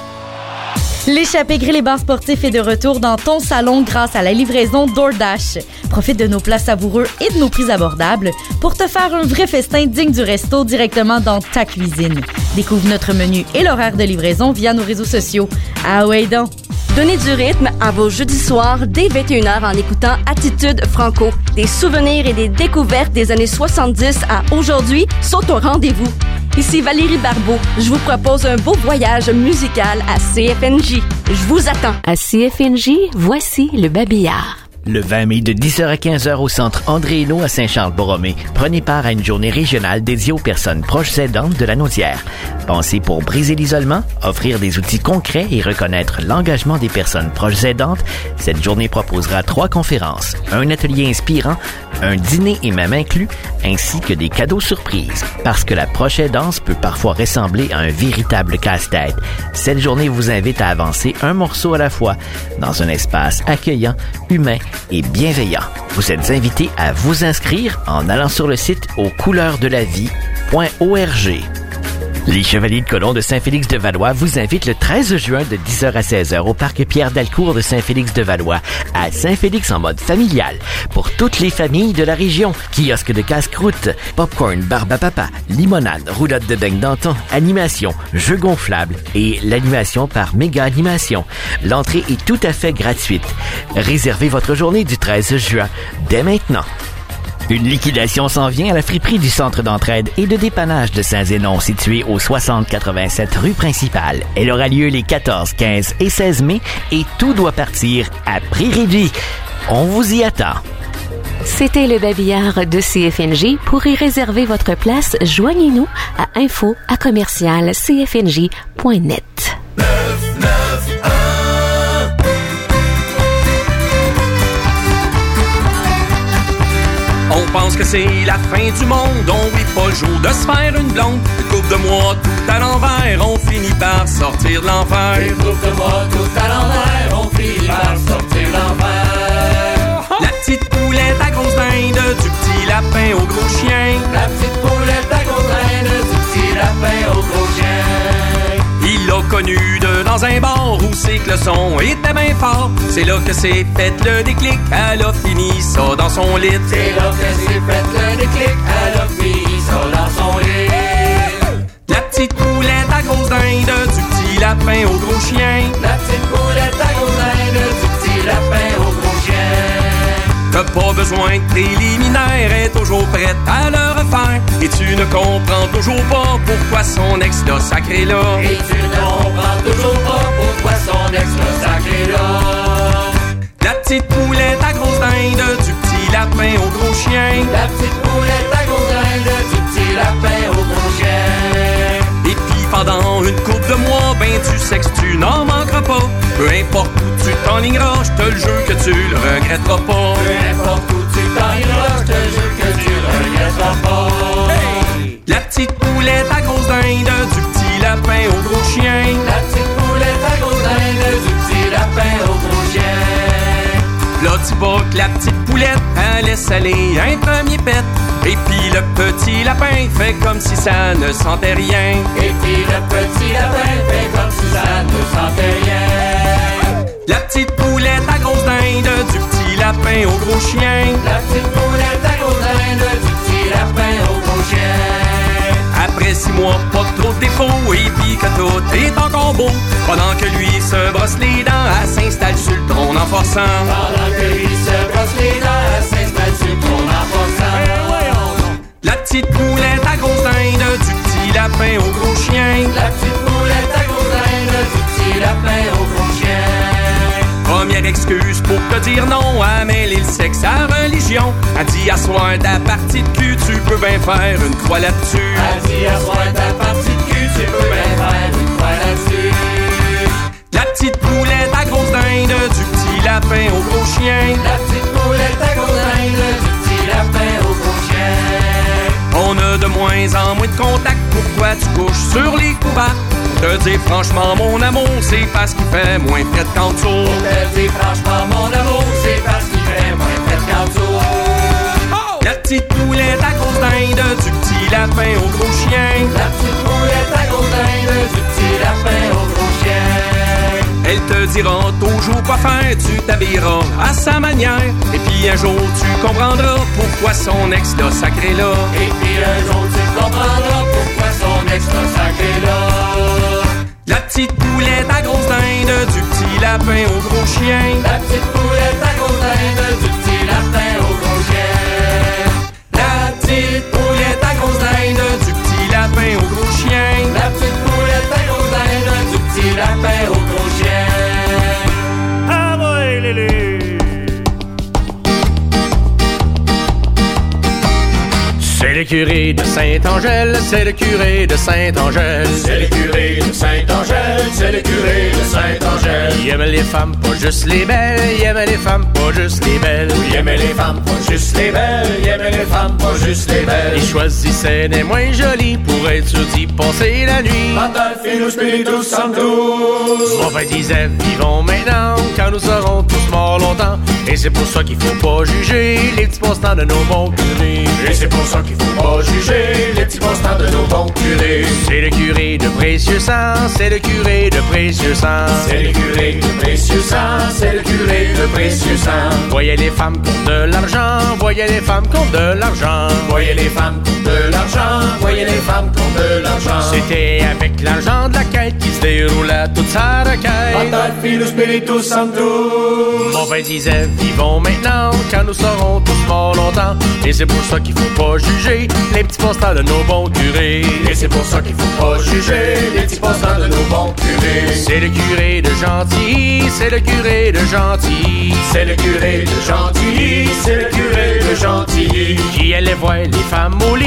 [SPEAKER 5] L'échappée grill et bar sportif est de retour dans ton salon grâce à la livraison DoorDash. Profite de nos plats savoureux et de nos prix abordables pour te faire un vrai festin digne du resto directement dans ta cuisine. Découvre notre menu et l'horaire de livraison via nos réseaux sociaux. Ah ouais donc!
[SPEAKER 19] Donnez du rythme à vos jeudis soirs dès vingt et une heures en écoutant Attitude Franco. Des souvenirs et des découvertes des années soixante-dix à aujourd'hui sont au rendez-vous. Ici Valérie Barbeau. Je vous propose un beau voyage musical à C F N J. Je vous attends.
[SPEAKER 20] À C F N J, voici le babillard.
[SPEAKER 8] Le vingt mai de dix heures à quinze heures au centre André-Hénault à Saint-Charles-Borromée, prenez part à une journée régionale dédiée aux personnes proches aidantes de la Naudière. Pensez pour briser l'isolement, offrir des outils concrets et reconnaître l'engagement des personnes proches aidantes. Cette journée proposera trois conférences, un atelier inspirant, un dîner et même inclus, ainsi que des cadeaux surprises. Parce que la proche aidance peut parfois ressembler à un véritable casse-tête. Cette journée vous invite à avancer un morceau à la fois dans un espace accueillant, humain et bienveillant. Vous êtes invité à vous inscrire en allant sur le site aux couleurs de la vie point org. Les Chevaliers de Colomb de Saint-Félix-de-Valois vous invitent le treize juin de dix heures à seize heures au parc Pierre-Dalcourt de Saint-Félix-de-Valois à Saint-Félix en mode familial pour toutes les familles de la région. Kiosque de casse-croûte, popcorn, barbe à papa, limonade, roulotte de beignes d'antan, animation, jeux gonflables et l'animation par méga animation. L'entrée est tout à fait gratuite. Réservez votre journée du treize juin dès maintenant. Une liquidation s'en vient à la friperie du Centre d'entraide et de dépannage de Saint-Zénon, situé au soixante quatre-vingt-sept rue principale. Elle aura lieu les quatorze, quinze et seize mai et tout doit partir à prix réduit. On vous y attend.
[SPEAKER 20] C'était le babillard de C F N J. Pour y réserver votre place, joignez-nous à info à commercial c f n j point net.
[SPEAKER 18] neuf neuf un
[SPEAKER 15] On pense que c'est la fin du monde, on vit pas le jour de se faire une blonde. Une couple de mois tout à l'envers, on finit par sortir de l'enfer.
[SPEAKER 18] Une couple de mois tout à l'envers, on finit par sortir de l'enfer.
[SPEAKER 15] La petite poulette à grosse dinde, du petit lapin au gros chien.
[SPEAKER 18] La petite poulette à grosse dinde, du petit lapin au gros chien.
[SPEAKER 15] Il l'a connu de dans un bar où c'est que le son était bien fort. C'est là que s'est fait le déclic, elle a fini ça dans son lit.
[SPEAKER 18] C'est là que s'est fait le déclic, elle a fini ça dans son lit.
[SPEAKER 15] La petite poulette à grosse dinde, du petit lapin au gros chien.
[SPEAKER 18] La petite poulette à grosse dinde, du petit lapin au gros chien.
[SPEAKER 15] T'as pas besoin de préliminaire, est toujours prête à le refaire. Et tu ne comprends toujours pas pourquoi son ex l'a sacré là.
[SPEAKER 18] Et tu ne comprends toujours pas pourquoi son ex l'a sacré là.
[SPEAKER 15] La petite poulette à grosse dinde, du petit lapin au gros chien.
[SPEAKER 18] La petite poulette à grosse dinde, du petit lapin au gros chien.
[SPEAKER 15] Et puis pendant une couple de mois, ben du sexe tu n'en manqueras pas. Peu importe où tu t'enligneras, je te le jure que tu le regretteras pas.
[SPEAKER 18] Peu importe où tu t'enligneras, je te jure que tu le regretteras pas.
[SPEAKER 15] Hey! La petite poulette à grosse dinde, du petit lapin au gros chien.
[SPEAKER 18] La petite poulette à grosse dinde, du petit lapin au gros chien.
[SPEAKER 15] Là tu vois que la petite poulette, elle laisse aller un premier pet. Et puis le petit lapin fait comme si ça ne sentait rien.
[SPEAKER 18] Et puis le petit lapin fait comme si ça ne sentait rien.
[SPEAKER 15] La petite poulette à grosse dinde, du petit lapin au gros chien.
[SPEAKER 18] La petite poulette à grosse dinde, du petit lapin au gros chien.
[SPEAKER 15] Après six mois, pas trop de défauts, et puis que tout est encore beau. Pendant que lui se brosse les dents, elle s'installe sur le trône en forçant.
[SPEAKER 18] Pendant que lui se brosse les dents, elle s'installe sur le trône en forçant.
[SPEAKER 15] La petite poulette à grosse dinde, du petit lapin au gros chien.
[SPEAKER 18] La petite poulette à grosse dinde, du petit lapin au gros chien.
[SPEAKER 15] Première excuse pour te dire non, à mêler le sexe à la religion. Elle dit à soir ta partie de cul, tu peux bien faire une croix là-dessus.
[SPEAKER 18] Elle dit à soir ta partie de cul, tu peux bien faire une croix là-dessus.
[SPEAKER 15] La petite poulette à grosse dinde, du petit lapin au gros chien.
[SPEAKER 18] La petite poulette à grosse dinde, du petit lapin au gros chien.
[SPEAKER 15] On a de moins en moins de contact, pourquoi tu couches sur les couverts? Te dire franchement mon amour, c'est parce qu'il fait moins frais qu'en dessous.
[SPEAKER 18] Te dire franchement mon amour, c'est parce qu'il fait moins frais qu'en dessous.
[SPEAKER 15] Oh! La petite poulette à grosse dinde, du petit lapin au gros chien.
[SPEAKER 18] La petite poulette à grosse dinde, du petit lapin au gros chien.
[SPEAKER 15] Elle te dira toujours quoi faire, tu t'habilleras à sa manière. Et puis un jour tu comprendras pourquoi son ex l'a sacré là.
[SPEAKER 18] Et puis un jour tu comprendras pourquoi son ex l'a sacré là.
[SPEAKER 15] La petite poulette à grosse dinde, du petit lapin au gros chien.
[SPEAKER 18] La petite poulette à grosse dinde, du petit lapin au gros chien.
[SPEAKER 15] La petite poulette à grosse dinde, du petit lapin au gros chien.
[SPEAKER 18] La petite poulette à grosse dinde, du petit lapin au gros chien.
[SPEAKER 15] Ah ouais, Lélé! C'est le curé de Saint-Angèle, c'est le curé de Saint-Angèle.
[SPEAKER 18] C'est le curé de Saint-Angèle, c'est le curé de Saint-Angèle.
[SPEAKER 15] Il aimait les femmes, pas juste les belles, il aimait les femmes, pas juste les belles.
[SPEAKER 18] Il aimait les femmes, pas juste les belles, il aimait les femmes, pas juste les belles.
[SPEAKER 15] Il choisissait les moins jolies pour être sûr d'y passer la nuit.
[SPEAKER 18] Pandolfinus Spiritus Sanctus.
[SPEAKER 15] Mon père disait, vivons maintenant, quand nous serons tous morts longtemps. Et c'est pour ça qu'il faut pas juger les petits passe-temps de nos bons curés.
[SPEAKER 18] Et c'est pour ça qu'il faut pas juger les petits passe-temps de nos bons curés.
[SPEAKER 15] C'est le curé de précieux sang, c'est le curé de précieux sang.
[SPEAKER 18] C'est le curé de précieux sang, c'est le curé de précieux sang.
[SPEAKER 15] Voyez les femmes qui ont de l'argent, voyez les femmes qui ont de l'argent.
[SPEAKER 18] Voyez les femmes qui ont de l'argent, voyez les femmes qui ont de l'argent.
[SPEAKER 15] C'était avec l'argent de la quête qui se déroula toute sa requête.
[SPEAKER 18] Pandolfinus Spiritus Sanctus.
[SPEAKER 15] Mon père disait, vivons maintenant, quand nous serons tous morts longtemps. Et c'est pour ça qu'il faut pas juger les petits passe-temps de nos bons curés.
[SPEAKER 18] Et c'est pour ça qu'il faut pas juger les petits passe-temps de nos bons curés.
[SPEAKER 15] C'est le curé de gentil, c'est le curé de gentil.
[SPEAKER 18] C'est le curé de gentil, c'est le curé de gentil.
[SPEAKER 15] Qui allait voir les femmes au lit, qui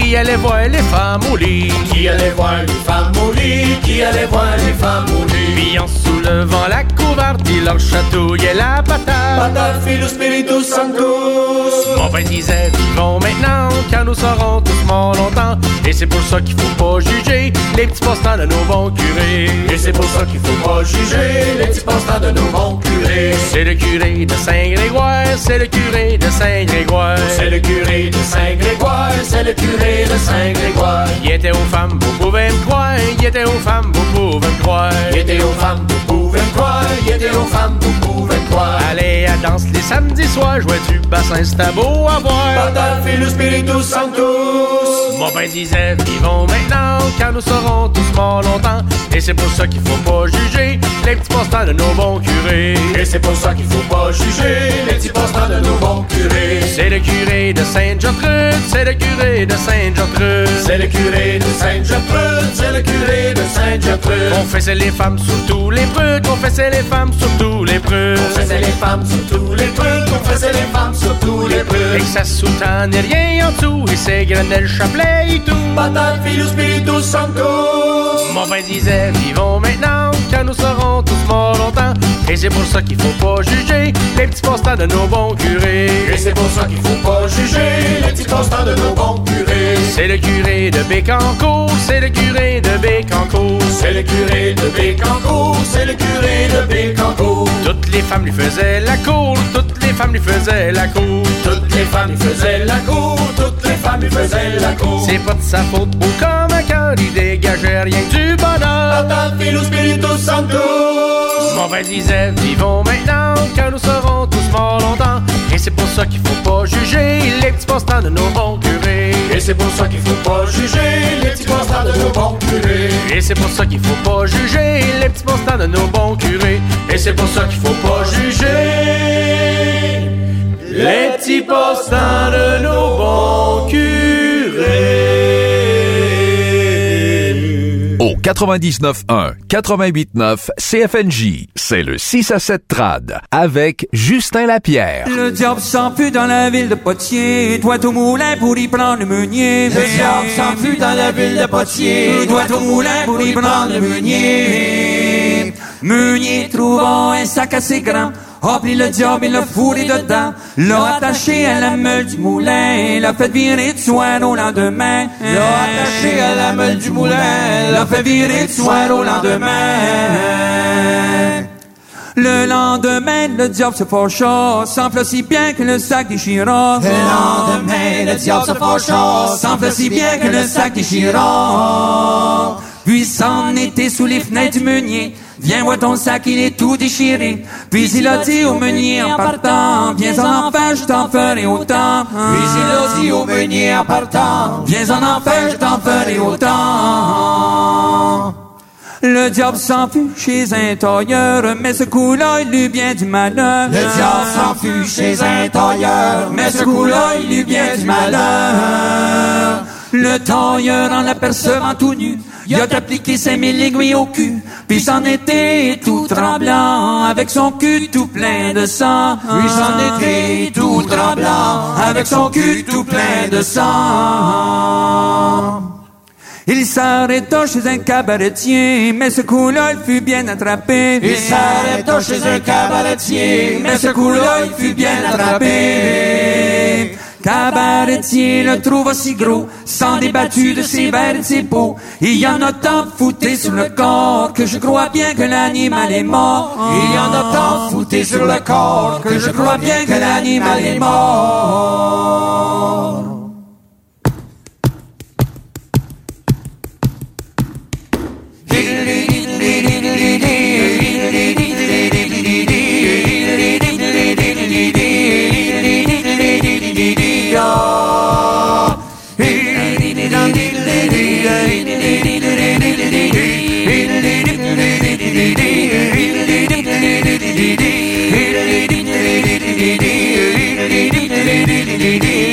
[SPEAKER 15] qui allait voir les femmes au lit.
[SPEAKER 18] Qui allait voir les femmes au lit, qui allait voir les femmes au lit.
[SPEAKER 15] Puis en soulevant la couverte, il leur chatouillait la patate.
[SPEAKER 18] Patate, Filus Spiritus Sanctus.
[SPEAKER 15] Mon père disait, vivons maintenant, car nous serons tous morts longtemps. Et c'est pour ça qu'il faut pas juger les petits passe-temps de nos bons curés.
[SPEAKER 18] Et c'est pour ça qu'il faut pas juger les petits passe-temps de nos bons curés.
[SPEAKER 15] C'est le curé de Saint-Grégoire, c'est le curé de Saint-Grégoire.
[SPEAKER 18] C'est le curé de Saint-Grégoire, c'est le curé de Saint-Grégoire.
[SPEAKER 15] Il était aux femmes, vous pouvez me croire, il était aux femmes, vous pouvez me croire.
[SPEAKER 18] Il était aux femmes, vous pouvez me croire, il était aux femmes, vous pouvez me croire.
[SPEAKER 15] Allez à danse les samedis soirs, jouer du bassin, c'était beau à voir.
[SPEAKER 18] Patate, Filus Spiritus Sanctus.
[SPEAKER 15] Mon père disait, vivons maintenant, car nous serons tous morts longtemps. Et c'est pour ça qu'il faut pas juger les petits passe-temps de nos bons curés.
[SPEAKER 18] Et c'est pour ça qu'il faut pas juger les petits passe-temps de nos bons curés.
[SPEAKER 15] C'est le curé de Sainte-Gertrude, c'est le curé de Sainte-Gertrude.
[SPEAKER 18] C'est le curé de Sainte-Gertrude, c'est le curé de Sainte-Gertrude.
[SPEAKER 15] On faisait les femmes sur tous les prudes, on faisait les femmes sur tous les prudes.
[SPEAKER 18] On faisait les femmes sur tous les prudes, on faisait les femmes sur tous les prudes.
[SPEAKER 15] Et que ça soutane et rien en dessous, et ses grenelles, chapelet et tout.
[SPEAKER 18] Patate, Filus Spiritus Sanctus.
[SPEAKER 15] Mon père disait, vivons maintenant, car nous serons tous morts longtemps. Et c'est pour ça qu'il faut pas juger les petits passe-temps de nos bons curés.
[SPEAKER 18] Et c'est pour ça qu'il faut pas juger les petits passe-temps de nos bons curés.
[SPEAKER 15] C'est le curé de Bécancourt, c'est le curé de Bécancourt.
[SPEAKER 18] C'est le curé de Bécancourt, c'est le curé de Bécancourt.
[SPEAKER 15] Toutes les femmes lui faisaient la cour, toutes les femmes lui faisaient la cour.
[SPEAKER 18] Toutes les femmes lui faisaient la cour, toutes les femmes lui faisaient la cour.
[SPEAKER 15] C'est pas de sa faute, beau comme un cœur, il dégageait rien que du bonheur.
[SPEAKER 18] Patate, Filus Spiritus Sanctus.
[SPEAKER 15] Mon père disait, vivons maintenant, car nous serons tous morts longtemps. Et c'est pour ça qu'il faut pas juger les petits passe-temps de nos bons curés.
[SPEAKER 18] Et c'est pour ça qu'il faut pas juger les petits passe-temps de nos bons curés.
[SPEAKER 15] Et c'est pour ça qu'il faut pas juger les petits passe-temps de nos bons curés.
[SPEAKER 18] Et c'est pour ça qu'il faut pas juger les petits passe-temps de nos bons curés.
[SPEAKER 16] Au quatre-vingt-dix-neuf un, quatre-vingt-huit neuf C F N J, c'est le six à sept Trad avec Justin Lapierre.
[SPEAKER 21] Le diable s'enfuit dans la ville de Poitiers, doit au moulin pour y prendre le meunier.
[SPEAKER 18] Le diable s'enfuit dans la ville de Poitiers,
[SPEAKER 21] doit au moulin pour y prendre le meunier. Meunier trouvant un sac assez grand, a pris le diable et l'a fourré dedans, l'a attaché à la meule du moulin, l'a fait virer de soir au lendemain.
[SPEAKER 18] L'a attaché à la meule du moulin,
[SPEAKER 21] l'a fait virer de soir au lendemain. Le lendemain, le diable se fâcha, s'enfla si bien que le sac déchira.
[SPEAKER 18] Le lendemain, le diable se fâcha,
[SPEAKER 21] s'enfla si bien que le sac déchira. Puis s'en était sous les fenêtres du meunier. Viens voir ton sac, il est tout déchiré. Puis il a dit au meunier en partant, viens en enfer, je t'en ferai autant.
[SPEAKER 18] Puis il a dit au meunier en partant,
[SPEAKER 21] viens en enfer, je t'en ferai autant. Le diable s'enfuit chez un tailleur, mais ce coup-là, il eut bien du malheur.
[SPEAKER 18] Le diable s'enfuit chez un tailleur,
[SPEAKER 21] mais ce coup-là, il eut bien du malheur. Le tailleur, en l'apercevant tout nu, il a appliqué cinq mille aiguilles au cul, puis s'en était tout tremblant, avec son cul tout plein de sang.
[SPEAKER 18] Puis s'en était tout tremblant,
[SPEAKER 21] avec son cul tout plein de sang. Il s'arrêta chez un cabaretier, mais ce coup-là, il fut bien attrapé.
[SPEAKER 18] Il s'arrêta chez un cabaretier,
[SPEAKER 21] mais ce coup-là, il fut bien attrapé. Cabaretier le trouva si gros, sans débattu de ses verres et de ses peaux. Il y en a tant fouté sur le corps, que je crois bien que l'animal est mort.
[SPEAKER 18] Il y en a tant fouté sur le corps, que je crois bien que l'animal est mort.
[SPEAKER 21] Dee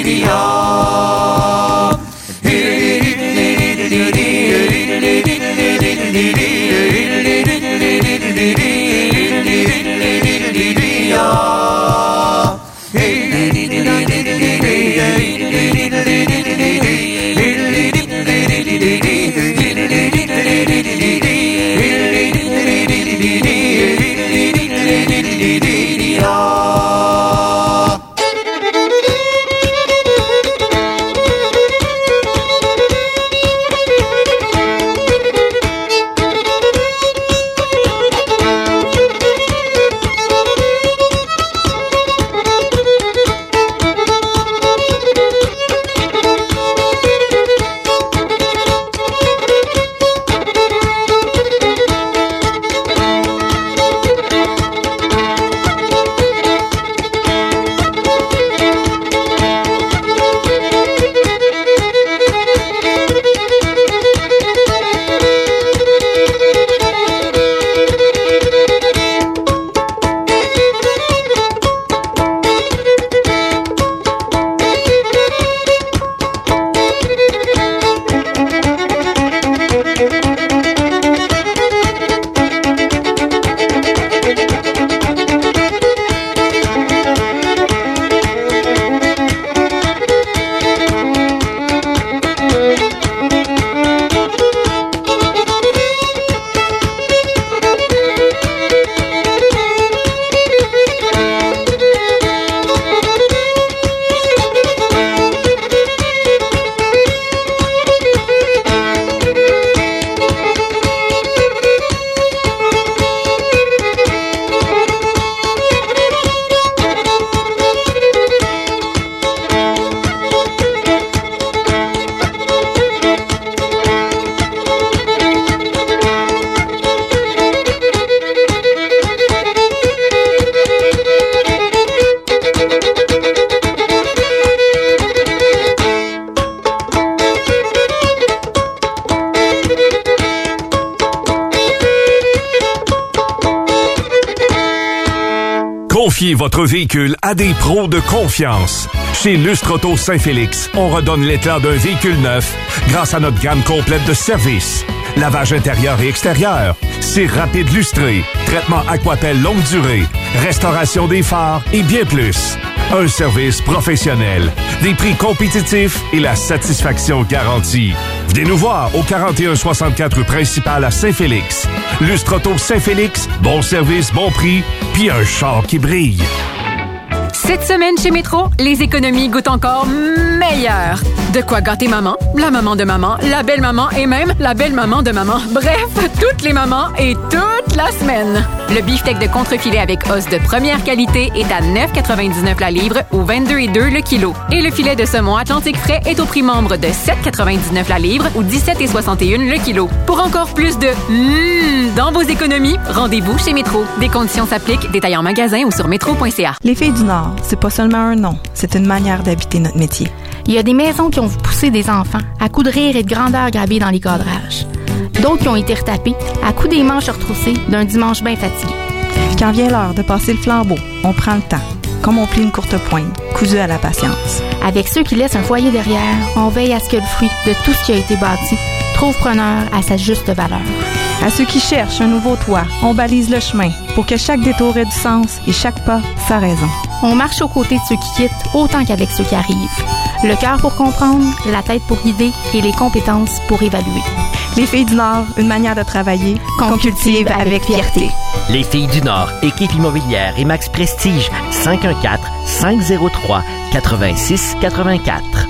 [SPEAKER 7] Confiez votre véhicule à des pros de confiance. Chez Lustre Auto Saint-Félix, on redonne l'éclat d'un véhicule neuf grâce à notre gamme complète de services. Lavage intérieur et extérieur, cire rapide lustrée, traitement Aquapel longue durée, restauration des phares et bien plus. Un service professionnel, des prix compétitifs et la satisfaction garantie. Venez nous voir au quarante et un soixante-quatre rue principale à Saint-Félix. Lustre Auto Saint-Félix, bon service, bon prix, puis un char qui brille.
[SPEAKER 22] Cette semaine chez Métro, les économies goûtent encore meilleur. De quoi gâter maman, la maman de maman, la belle-maman et même la belle-maman de maman. Bref, toutes les mamans et toute la semaine. Le beefsteak de contre-filet avec os de première qualité est à neuf quatre-vingt-dix-neuf la livre ou vingt-deux virgule deux le kilo. Et le filet de saumon Atlantique frais est au prix membre de sept quatre-vingt-dix-neuf la livre ou dix-sept soixante et un le kilo. Pour encore plus de mmm dans vos économies, rendez-vous chez Métro. Des conditions s'appliquent, détails en magasin ou sur métro point c a.
[SPEAKER 6] Les Filles du Nord, c'est pas seulement un nom, c'est une manière d'habiter notre métier.
[SPEAKER 1] Il y a des maisons qui ont poussé des enfants à coups de rire et de grandeur gravés dans les cadrages. D'autres qui ont été retapés à coups des manches retroussées d'un dimanche bien fatigué.
[SPEAKER 6] Quand vient l'heure de passer le flambeau, on prend le temps, comme on plie une courte pointe, cousu à la patience.
[SPEAKER 1] Avec ceux qui laissent un foyer derrière, on veille à ce que le fruit de tout ce qui a été bâti trouve preneur à sa juste valeur.
[SPEAKER 6] À ceux qui cherchent un nouveau toit, on balise le chemin pour que chaque détour ait du sens et chaque pas sa raison.
[SPEAKER 1] On marche aux côtés de ceux qui quittent autant qu'avec ceux qui arrivent. Le cœur pour comprendre, la tête pour guider et les compétences pour évaluer.
[SPEAKER 6] Les Filles du Nord, une manière de travailler qu'on cultive avec fierté.
[SPEAKER 8] Les Filles du Nord, équipe immobilière et Max Prestige, cinq un quatre, cinq zéro trois, huit six huit quatre.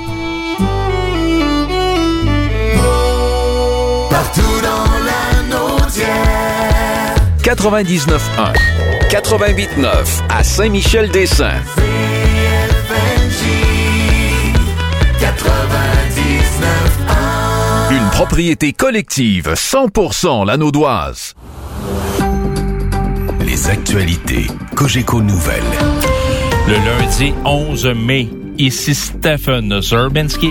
[SPEAKER 18] Partout dans la Naudière.
[SPEAKER 16] quatre-vingt-dix-neuf un, quatre-vingt-huit neuf à Saint-Michel-des-Saints. Une propriété collective cent pour cent Lanaudoise.
[SPEAKER 23] Les actualités Cogeco Nouvelles.
[SPEAKER 24] Le lundi onze mai, ici Stephen Zerbinski.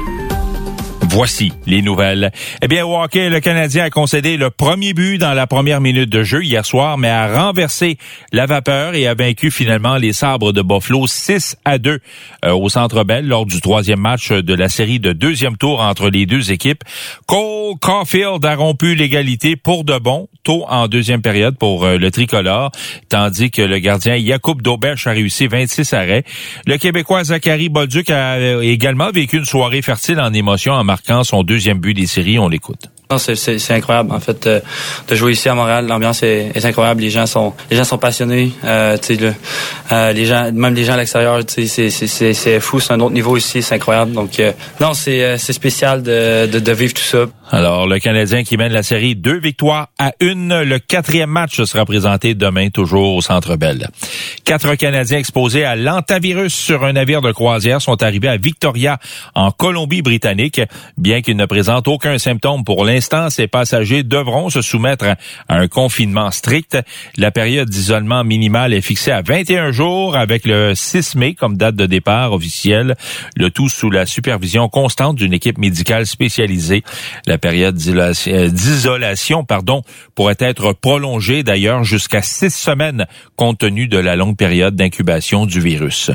[SPEAKER 24] Voici les nouvelles. Eh bien, au hockey, le Canadien a concédé le premier but dans la première minute de jeu hier soir, mais a renversé la vapeur et a vaincu finalement les Sabres de Buffalo six à deux euh, au Centre Bell lors du troisième match de la série de deuxième tour entre les deux équipes. Cole Caulfield a rompu l'égalité pour de bon, tôt en deuxième période pour euh, le tricolore, tandis que le gardien Jakub Dobeš a réussi vingt-six arrêts. Le Québécois Zachary Bolduc a euh, également vécu une soirée fertile en émotions en marquant son deuxième but des séries. On l'écoute.
[SPEAKER 25] C'est, c'est, c'est incroyable en fait euh, de jouer ici à Montréal. L'ambiance est, est incroyable. Les gens sont, les gens sont passionnés. Euh, tu sais, le, euh, les gens, même les gens à l'extérieur, tu sais, c'est, c'est, c'est, c'est fou. C'est un autre niveau ici. C'est incroyable. Donc euh, non, c'est, euh, c'est spécial de, de, de vivre tout ça.
[SPEAKER 24] Alors, le Canadien qui mène la série deux victoires à une. Le quatrième match sera présenté demain, toujours au Centre Bell. Quatre Canadiens exposés à l'antavirus sur un navire de croisière sont arrivés à Victoria, en Colombie-Britannique. Bien qu'ils ne présentent aucun symptôme pour l'instant, ces passagers devront se soumettre à un confinement strict. La période d'isolement minimal est fixée à vingt et un jours, avec le six mai comme date de départ officielle. Le tout sous la supervision constante d'une équipe médicale spécialisée. La période d'isolation, pardon, pourrait être prolongée d'ailleurs jusqu'à six semaines compte tenu de la longue période d'incubation du virus.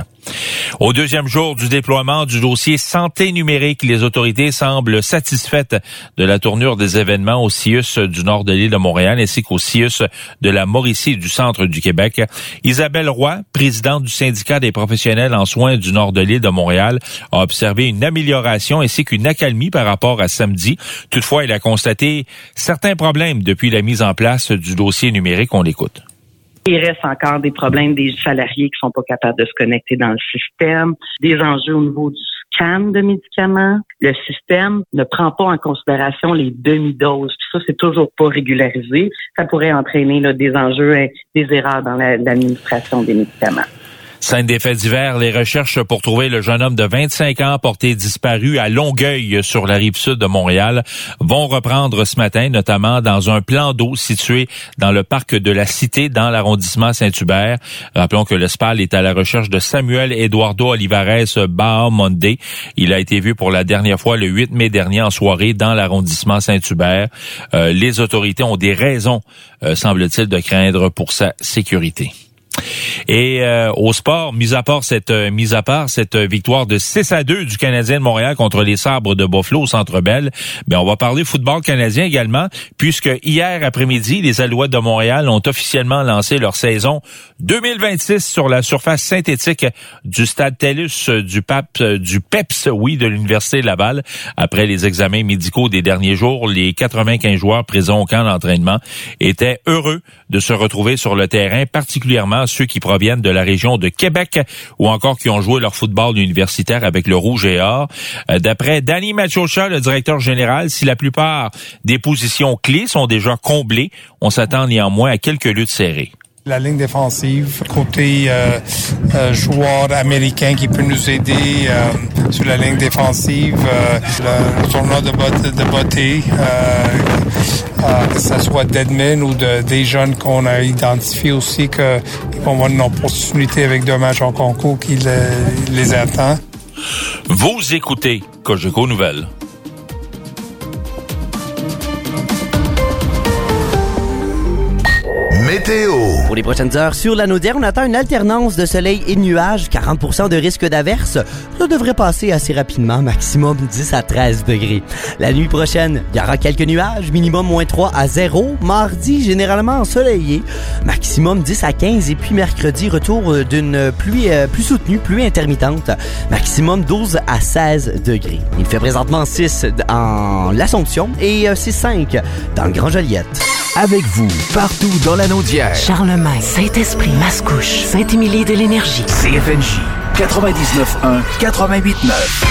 [SPEAKER 24] Au deuxième jour du déploiement du dossier santé numérique, les autorités semblent satisfaites de la tournure des événements au C I U S du nord de l'île de Montréal ainsi qu'au C I U S de la Mauricie et du centre du Québec. Isabelle Roy, présidente du syndicat des professionnels en soins du nord de l'île de Montréal, a observé une amélioration ainsi qu'une accalmie par rapport à samedi. Toutefois, elle a constaté certains problèmes depuis la mise en place du dossier numérique. On l'écoute.
[SPEAKER 26] Il reste encore des problèmes des salariés qui sont pas capables de se connecter dans le système, des enjeux au niveau du scan de médicaments. Le système ne prend pas en considération les demi-doses. Puis ça, c'est toujours pas régularisé. Ça pourrait entraîner là, des enjeux et des erreurs dans la, l'administration des médicaments.
[SPEAKER 24] Scène des faits divers, les recherches pour trouver le jeune homme de vingt-cinq ans porté disparu à Longueuil sur la rive sud de Montréal vont reprendre ce matin, notamment dans un plan d'eau situé dans le parc de la Cité, dans l'arrondissement Saint-Hubert. Rappelons que le S P A L est à la recherche de Samuel Eduardo Olivares Bahamonde. Il a été vu pour la dernière fois le huit mai dernier en soirée dans l'arrondissement Saint-Hubert. Euh, les autorités ont des raisons, euh, semble-t-il, de craindre pour sa sécurité. Et euh, au sport, mis à part cette euh, mise à part cette euh, victoire de six à deux du Canadien de Montréal contre les Sabres de Buffalo au Centre Bell, ben on va parler football canadien également, puisque hier après-midi, les Alouettes de Montréal ont officiellement lancé leur saison deux mille vingt-six sur la surface synthétique du stade TELUS du Pape du PEPS, oui, de l'Université Laval. Après les examens médicaux des derniers jours, les quatre-vingt-quinze joueurs présents au camp d'entraînement étaient heureux de se retrouver sur le terrain, particulièrement ceux qui proviennent de la région de Québec ou encore qui ont joué leur football universitaire avec le Rouge et Or. D'après Danny Machocha, le directeur général, si la plupart des positions clés sont déjà comblées, on s'attend néanmoins à quelques luttes serrées.
[SPEAKER 10] La ligne défensive, côté euh, euh, joueur américain qui peut nous aider euh, sur la ligne défensive, euh, le, le tournoi de, bot, de beauté, euh, euh, que ce soit Deadman ou de, des jeunes qu'on a identifiés aussi, qu'ils vont avoir une opportunité avec deux matchs en concours qui le, les attend.
[SPEAKER 24] Vous écoutez Cogeco Nouvelles.
[SPEAKER 2] Météo. Pour les prochaines heures, sur la Naudière, on attend une alternance de soleil et de nuages, quarante pour cent de risque d'averse. Ça devrait passer assez rapidement, maximum dix à treize degrés. La nuit prochaine, il y aura quelques nuages, minimum moins trois à zéro. Mardi, généralement ensoleillé, maximum dix à quinze. Et puis mercredi, retour d'une pluie euh, plus soutenue, pluie intermittente, maximum douze à seize degrés. Il fait présentement six en l'Assomption et six cinq dans le Grand Joliette.
[SPEAKER 16] Avec vous, partout dans la Naudière.
[SPEAKER 20] Charlemagne, Saint-Esprit, Mascouche, Saint-Émilie de l'Énergie.
[SPEAKER 16] C F N J quatre-vingt-dix-neuf un, quatre-vingt-huit neuf.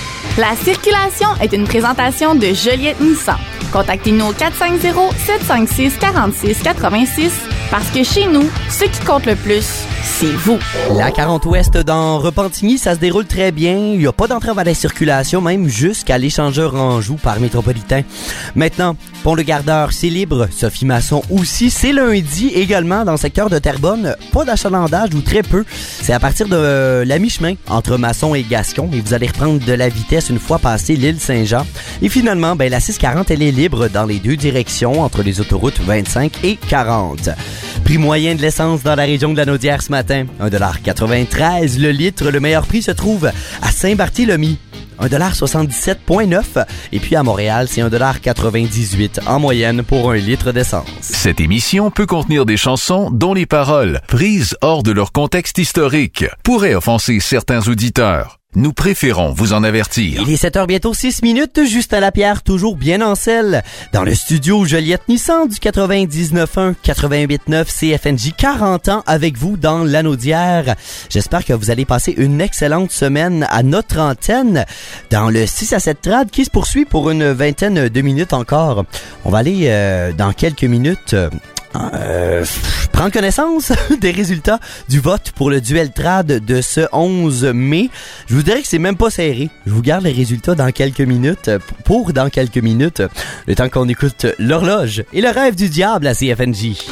[SPEAKER 1] La circulation est une présentation de Joliette Nissan. Contactez-nous au quatre cinq zéro, sept cinq six, quatre six huit six parce que chez nous, ce qui compte le plus, c'est vous.
[SPEAKER 2] La quarante ouest dans Repentigny, ça se déroule très bien. Il n'y a pas d'entrave à la circulation, même jusqu'à l'échangeur Anjou par métropolitain. Maintenant, Pont-le-Gardeur, c'est libre. Sophie Masson aussi. C'est lundi également dans le secteur de Terrebonne. Pas d'achalandage ou très peu. C'est à partir de la mi-chemin entre Masson et Gascon. Et vous allez reprendre de la vitesse une fois passé l'île Saint-Jean. Et finalement, ben, la six quarante, elle est libre dans les deux directions entre les autoroutes vingt-cinq et quarante. Prix moyen de l'essence dans la région de la Naudière ce matin, un dollar quatre-vingt-treize le litre. Le meilleur prix se trouve à Saint-Barthélemy, un dollar soixante-dix-sept neuf. Et puis à Montréal, c'est un dollar quatre-vingt-dix-huit en moyenne pour un litre d'essence.
[SPEAKER 16] Cette émission peut contenir des chansons dont les paroles, prises hors de leur contexte historique, pourraient offenser certains auditeurs. Nous préférons vous en avertir.
[SPEAKER 2] Il est sept heures bientôt six minutes, Justin Lapierre toujours bien en selle. Dans le studio Joliette Nissan du quatre-vingt-dix-neuf un quatre-vingt-huit neuf C F N J, quarante ans avec vous dans la Naudière. J'espère que vous allez passer une excellente semaine à notre antenne dans le six à sept trad qui se poursuit pour une vingtaine de minutes encore. On va aller euh, dans quelques minutes... Euh, Euh, prendre connaissance des résultats du vote pour le duel trad de ce onze mai. Je vous dirais que c'est même pas serré. Je vous garde les résultats dans quelques minutes, pour dans quelques minutes, le temps qu'on écoute l'horloge et le rêve du diable à C F N J.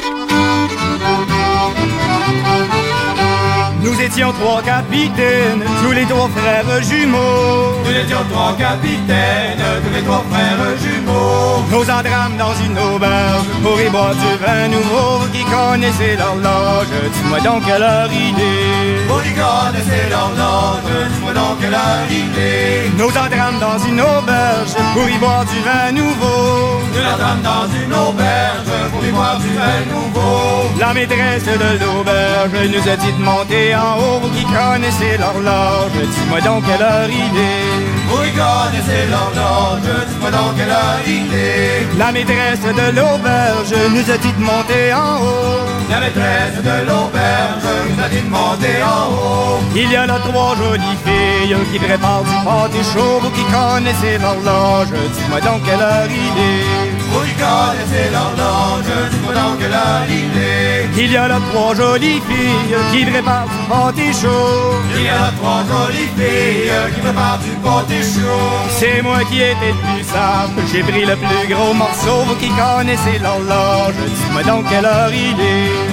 [SPEAKER 18] Nous étions trois capitaines, tous les trois frères jumeaux. Nous étions trois capitaines, tous les trois frères jumeaux. Nos entrames dans une auberge pour y boire du vin nouveau. Qui connaissait l'horloge, dis-moi donc quelle heure il est. Vous qui connaissez l'horloge, dis-moi donc quelle heure il est. Nos entrames dans une auberge pour y boire du vin nouveau. Nous entrames dans une auberge pour y boire du vin nouveau. La maîtresse de l'auberge nous a dit de monter en haut. Vous qui connaissez l'horloge, dis-moi donc quelle heure il est. Vous qui connaissez l'horloge, dis-moi donc quelle heure il est. La maîtresse de l'auberge nous a dit de monter en haut. La maîtresse de l'auberge nous a dit de monter en haut. Il y a là trois jolies filles qui préparent du pâté chaud. Vous qui connaissez l'horloge, dis-moi donc quelle heure il est. Vous qui connaissez l'horloge, dis-moi donc quelle heure il est. Il y a là trois jolies filles qui préparent du pâté chaud. Il y a là trois jolies filles qui préparent du pâté chaud. C'est moi qui étais le plus sable, j'ai pris le plus gros morceau. Vous qui connaissez l'horloge, dis-moi donc quelle heure il est. Vous qui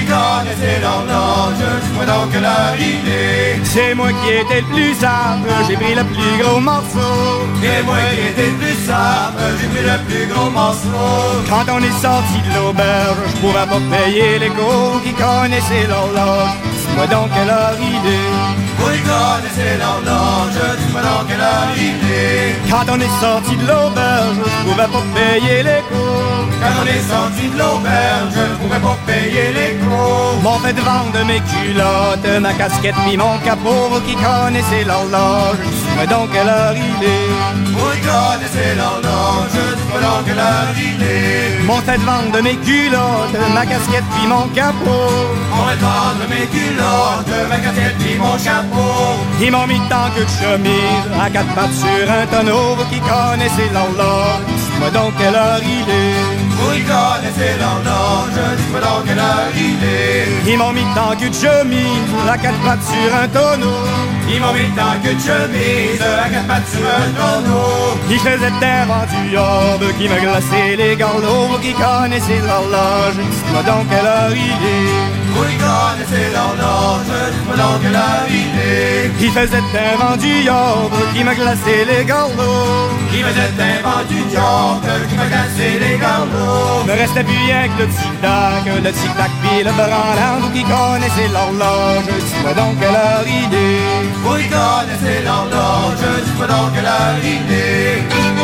[SPEAKER 18] connaissez l'horloge, dites-moi donc quelle heure il est. C'est moi qui étais le plus sable, j'ai pris le plus gros morceau. C'est moi qui étais le plus sable, j'ai pris le plus gros morceau. Quand on est sorti de l'auberge, je pouvais pas payer les cours. Qui connaissait l'horloge, dites-moi donc quelle heure il est. Vous connaissez l'horloge, dites-moi donc quelle heure il est. Quand on est sorti de l'auberge, je pouvais pas payer les cours. Quand on est sorti de l'auberge, je pouvais pas payer les cours. M'ont fait vendre mes culottes, ma casquette pis mon capot. Vous qui connaissez l'horloge, dites-moi donc quelle heure il est. Vous connaissez l'horloge, dites-moi donc quelle heure il est. M'ont fait vendre mes culottes, ma casquette pis mon capot. M'ont fait vendre mes culottes, ma casquette pis mon chapeau. Ils m'ont mis tant que de chemise, à quatre pattes sur un tonneau. Vous qui connaissez l'horloge, dites-moi donc quelle heure il est. Vous connaissez l'horloge, dites-moi donc quelle heure il est. Ils m'ont mis tant que de chemise, à quatre pattes sur un tonneau. Ils m'ont mis tant que de chemise, à quatre pattes sur un tonneau. Ils faisaient un vent du orbe qui me glaçait les garlots. Vous qui connaissez l'horloge, dites-moi donc quelle heure il est. Vous connaissez l'horloge, dites-moi donc quelle heure il est. Il faisait un vent du orbe qui me glaçait les garlots. Il faisait un vent du orbe qui me glaçait les garlots. Me restait plus rien que le tic-tac, le tic-tac pis le branlant. Vous qui connaissez l'horloge, dites-moi donc quelle heure il est. Vous connaissez l'horloge, dites-moi donc quelle heure il est.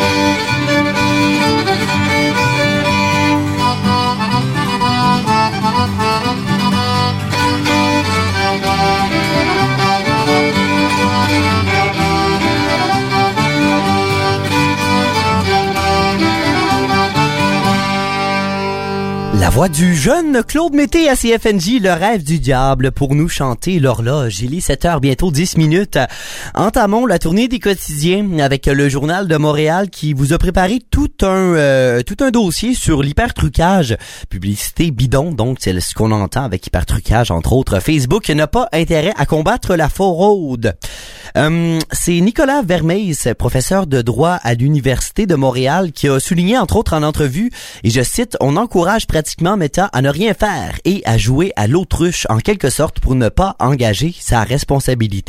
[SPEAKER 2] La voix du jeune Claude Mété à C F N J, le rêve du diable, pour nous chanter l'horloge. Il est sept heures, bientôt dix minutes. Entamons la tournée des quotidiens avec le Journal de Montréal qui vous a préparé tout un euh, tout un dossier sur l'hypertrucage. Publicité bidon, donc c'est ce qu'on entend avec hypertrucage, entre autres. Facebook n'a pas intérêt à combattre la fraude. Euh, c'est Nicolas Vermeis, professeur de droit à l'Université de Montréal, qui a souligné, entre autres en entrevue, et je cite, « On encourage pratiquement Meta à ne rien faire et à jouer à l'autruche, en quelque sorte, pour ne pas engager sa responsabilité. »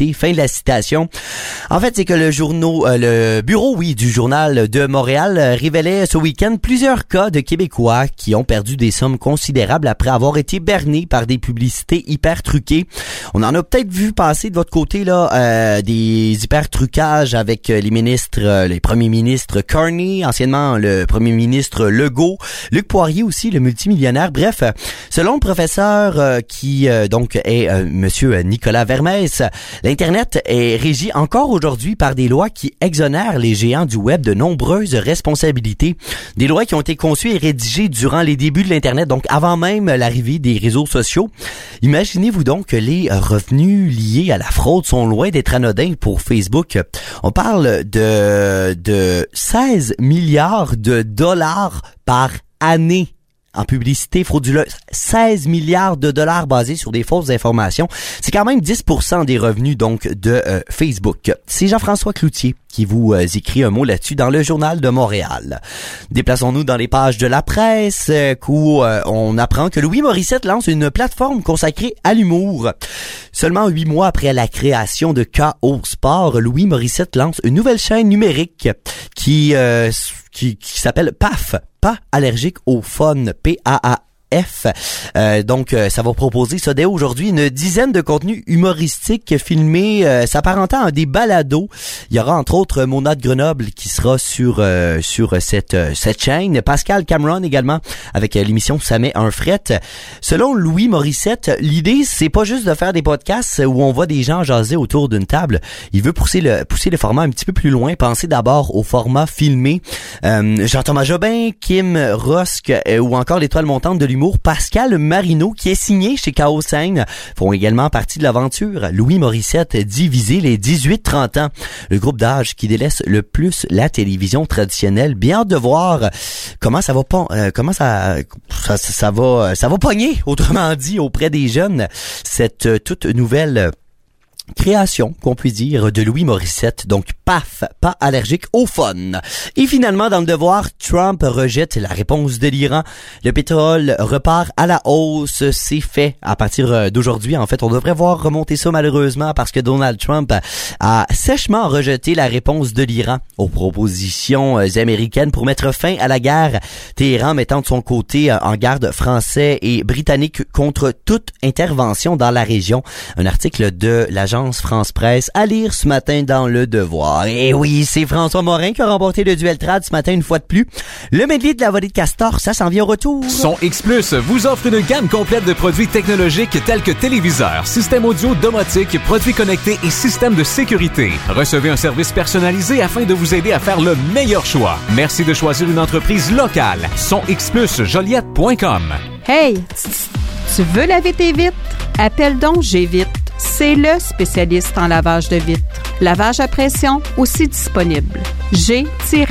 [SPEAKER 2] Fin de la citation. En fait, c'est que le journaux, euh, le bureau, oui, du Journal de Montréal euh, révélait ce week-end plusieurs cas de Québécois qui ont perdu des sommes considérables après avoir été bernés par des publicités hyper truquées. On en a peut-être vu passer de votre côté, là, euh, des hyper trucages avec les ministres, les premiers ministres Carney, anciennement le premier ministre Legault, Luc Poirier aussi, le multimillionnaire. Bref, selon le professeur euh, qui euh, donc est euh, monsieur Nicolas Vermeis, l'Internet est régi encore aujourd'hui par des lois qui exonèrent les géants du web de nombreuses responsabilités. Des lois qui ont été conçues et rédigées durant les débuts de l'Internet, donc avant même l'arrivée des réseaux sociaux. Imaginez-vous donc que les revenus liés à la fraude sont loin d'être anodins pour Facebook. On parle de de seize milliards de dollars par année en publicité frauduleuse. seize milliards de dollars basés sur des fausses informations. C'est quand même dix pour cent des revenus donc de euh, Facebook. C'est Jean-François Cloutier qui vous euh, écrit un mot là-dessus dans le Journal de Montréal. Déplaçons-nous dans les pages de la presse euh, où euh, on apprend que Louis Morissette lance une plateforme consacrée à l'humour. Seulement huit mois après la création de K O Sport, Louis Morissette lance une nouvelle chaîne numérique qui euh, qui, qui s'appelle P A F, pas allergique au fun, P A A F. Euh, donc, euh, ça va proposer ça dès aujourd'hui une dizaine de contenus humoristiques filmés euh, s'apparentant à des balados. Il y aura entre autres Mona de Grenoble qui sera sur euh, sur cette euh, cette chaîne. Pascal Cameron également avec euh, l'émission Ça met un fret. Selon Louis Morissette, l'idée c'est pas juste de faire des podcasts où on voit des gens jaser autour d'une table. Il veut pousser le pousser le format un petit peu plus loin. Penser d'abord au format filmé. Euh, Jean-Thomas Jobin, Kim Rosk euh, ou encore l'étoile montante de l'humour Pascal Marino, qui est signé chez K O Scène, font également partie de l'aventure. Louis Morissette dit viser les dix-huit trente ans, le groupe d'âge qui délaisse le plus la télévision traditionnelle. Bien hâte de voir comment ça va pas, euh, comment ça, ça, ça va, ça va pogner, autrement dit, auprès des jeunes, cette euh, toute nouvelle création, qu'on puisse dire, de Louis Morissette. Donc, paf, pas allergique au fun. Et finalement, dans le devoir, Trump rejette la réponse de l'Iran. Le pétrole repart à la hausse. C'est fait à partir d'aujourd'hui. En fait, on devrait voir remonter ça malheureusement parce que Donald Trump a sèchement rejeté la réponse de l'Iran aux propositions américaines pour mettre fin à la guerre. Téhéran mettant de son côté en garde français et britannique contre toute intervention dans la région. Un article de l'agence France-Presse à lire ce matin dans Le Devoir. Et oui, c'est François Morin qui a remporté le duel trad ce matin une fois de plus. Le medley de la volée de Castor, ça s'en vient au retour.
[SPEAKER 4] Son X Plus vous offre une gamme complète de produits technologiques tels que téléviseurs, systèmes audio, domotique, produits connectés et systèmes de sécurité. Recevez un service personnalisé afin de vous aider à faire le meilleur choix. Merci de choisir une entreprise locale. Son X Plus Joliette point com.
[SPEAKER 3] Hey, tu veux laver tes vitres? Appelle donc G-Vite. C'est le spécialiste en lavage de vitres. Lavage à pression aussi disponible. G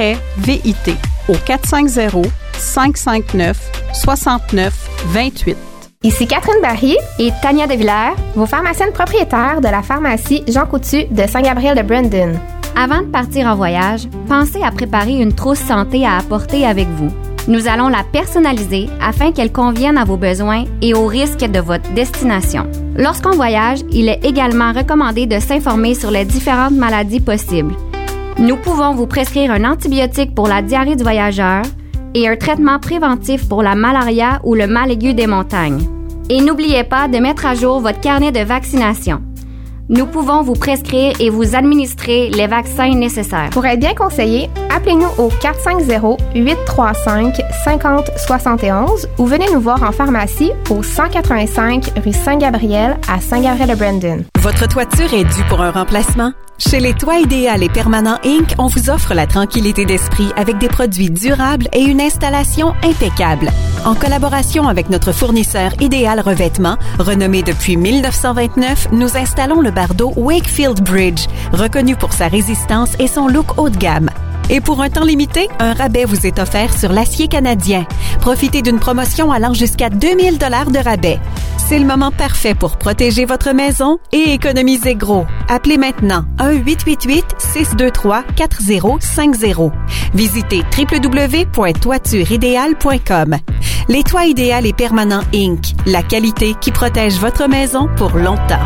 [SPEAKER 3] V I T au quatre cent cinquante, cinq cent cinquante-neuf, soixante-neuf vingt-huit.
[SPEAKER 11] Ici Catherine Barry et Tania Devillers, vos pharmaciennes propriétaires de la pharmacie Jean Coutu de Saint-Gabriel de Brandon.
[SPEAKER 12] Avant de partir en voyage, pensez à préparer une trousse santé à apporter avec vous. Nous allons la personnaliser afin qu'elle convienne à vos besoins et aux risques de votre destination. Lorsqu'on voyage, il est également recommandé de s'informer sur les différentes maladies possibles. Nous pouvons vous prescrire un antibiotique pour la diarrhée du voyageur et un traitement préventif pour la malaria ou le mal aigu des montagnes. Et n'oubliez pas de mettre à jour votre carnet de vaccination. Nous pouvons vous prescrire et vous administrer les vaccins nécessaires.
[SPEAKER 11] Pour être bien conseillé, appelez-nous au quatre cent cinquante, huit trois cinq, cinq zéro sept un ou venez nous voir en pharmacie au cent quatre-vingt-cinq rue Saint-Gabriel à Saint-Gabriel-de-Brandon.
[SPEAKER 13] Votre toiture est due pour un remplacement? Chez Les Toits Idéal et Permanent Incorporé, on vous offre la tranquillité d'esprit avec des produits durables et une installation impeccable. En collaboration avec notre fournisseur Idéal Revêtement, renommé depuis mille neuf cent vingt-neuf, nous installons le bardeau Wakefield Bridge, reconnu pour sa résistance et son look haut de gamme. Et pour un temps limité, un rabais vous est offert sur l'acier canadien. Profitez d'une promotion allant jusqu'à deux mille dollars de rabais. C'est le moment parfait pour protéger votre maison et économiser gros. Appelez maintenant un huit huit huit, six deux trois, quatre zéro cinq zéro. Visitez w w w point toiture idéal point com. Les Toits Idéal et Permanent Incorporé, la qualité qui protège votre maison pour longtemps.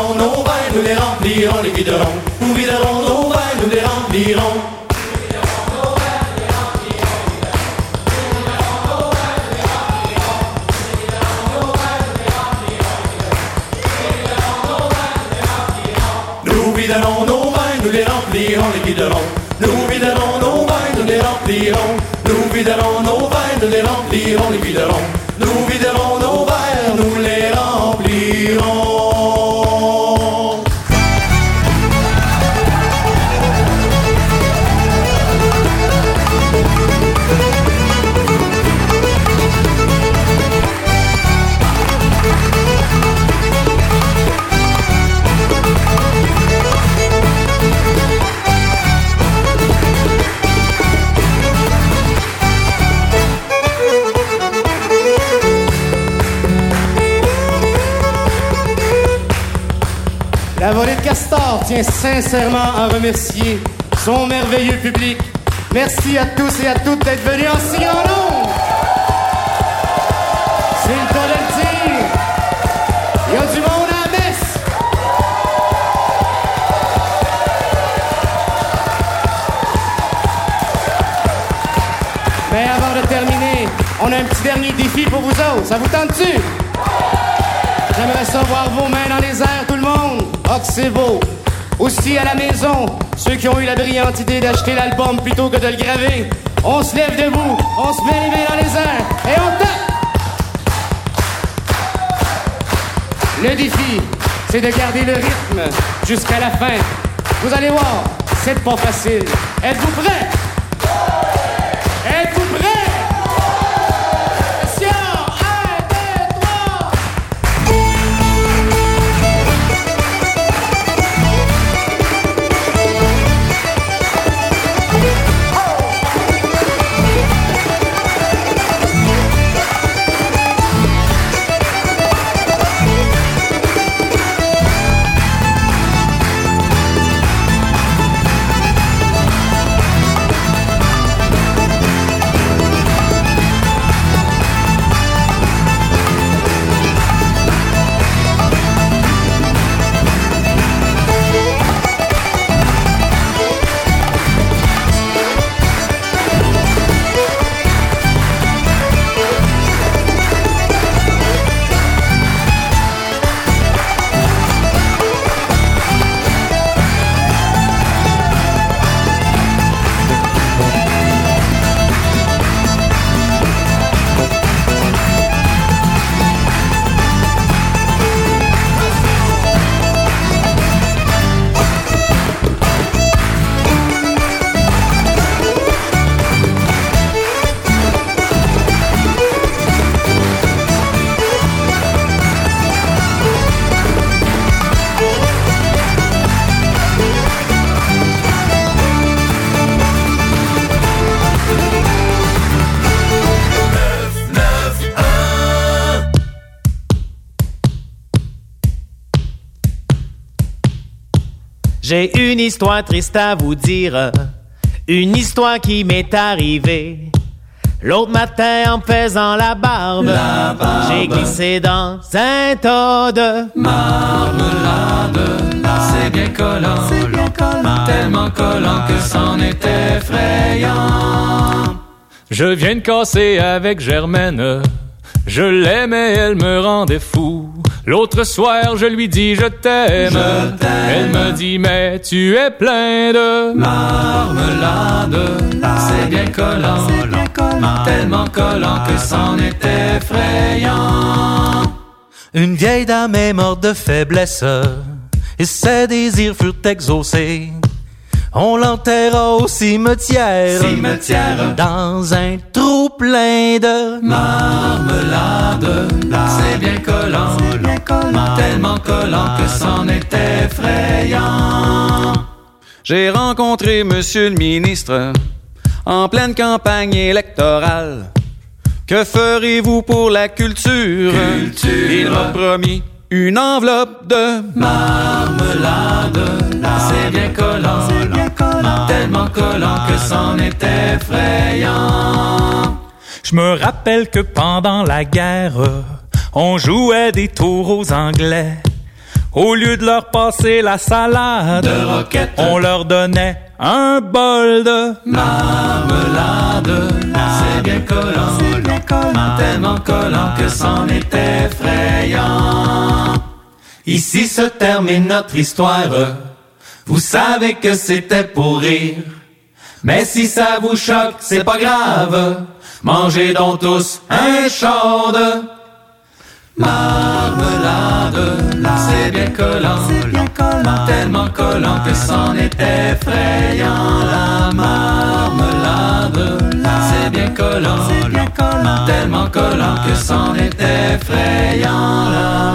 [SPEAKER 18] viderons nos vins, nous les remplirons, les viderons. Nous viderons nos vins, nous les remplirons. Nous viderons nos vins, nous les remplirons, les viderons. Nous viderons nos vins, nous les remplirons. Nous viderons nos vins, nous les remplirons, les viderons. Nous viderons nos verres, nous les remplirons.
[SPEAKER 5] La volée de Castor tient sincèrement à remercier son merveilleux public. Merci à tous et à toutes d'être venus en si grand nombre. C'est le cas de le dire. Il y a du monde à la messe. Mais avant de terminer, on a un petit dernier défi pour vous autres. Ça vous tente-tu? J'aimerais savoir vos mains dans les airs, tout le monde. Ah, que c'est beau. Aussi, à la maison, ceux qui ont eu la brillante idée d'acheter l'album plutôt que de le graver, on se lève debout, on se met les mains dans les airs et on tape. Le défi, c'est de garder le rythme jusqu'à la fin. Vous allez voir, c'est pas facile. Êtes-vous prêts? Êtes-vous prêts?
[SPEAKER 9] J'ai une histoire triste à vous dire, une histoire qui m'est arrivée. L'autre matin, en faisant la barbe, la barbe, j'ai glissé dans un tas de
[SPEAKER 21] marmelade. C'est bien collant, c'est bien collant, tellement collant que c'en est effrayant.
[SPEAKER 14] Je viens de casser avec Germaine, je l'aimais, elle me rendait fou. L'autre soir, je lui dis je t'aime. Je t'aime. Elle me dit mais tu es plein de
[SPEAKER 21] marmelade. C'est bien collant, c'est bien collant, tellement collant que c'en est effrayant.
[SPEAKER 14] Une vieille dame est morte de faiblesse et ses désirs furent exaucés. On l'enterra au cimetière,
[SPEAKER 21] cimetière,
[SPEAKER 14] dans un trou plein de
[SPEAKER 21] marmelade. C'est bien collant, c'est bien collant, tellement collant que c'en est effrayant.
[SPEAKER 14] J'ai rencontré monsieur le ministre en pleine campagne électorale. Que ferez-vous pour la culture?
[SPEAKER 21] Culture.
[SPEAKER 14] Il m'a promis une enveloppe de
[SPEAKER 21] marmelade. C'est bien collant, c'est bien collant, tellement collant que c'en est effrayant.
[SPEAKER 14] Je me rappelle que pendant la guerre, on jouait des tours aux Anglais.
[SPEAKER 9] Au lieu de leur passer la salade
[SPEAKER 21] de roquette,
[SPEAKER 9] on leur donnait un bol de
[SPEAKER 21] marmelade. C'est bien collant, c'est bien collant, tellement collant que c'en est effrayant. Ici se termine notre histoire. Vous savez que c'était pour rire. Mais si ça vous choque, c'est pas grave. Mangez donc tous un char de marmelade. C'est bien collant, c'est bien collant, tellement collant que c'en est effrayant. La marmelade, c'est bien collant, c'est bien collant, tellement collant que c'en est effrayant.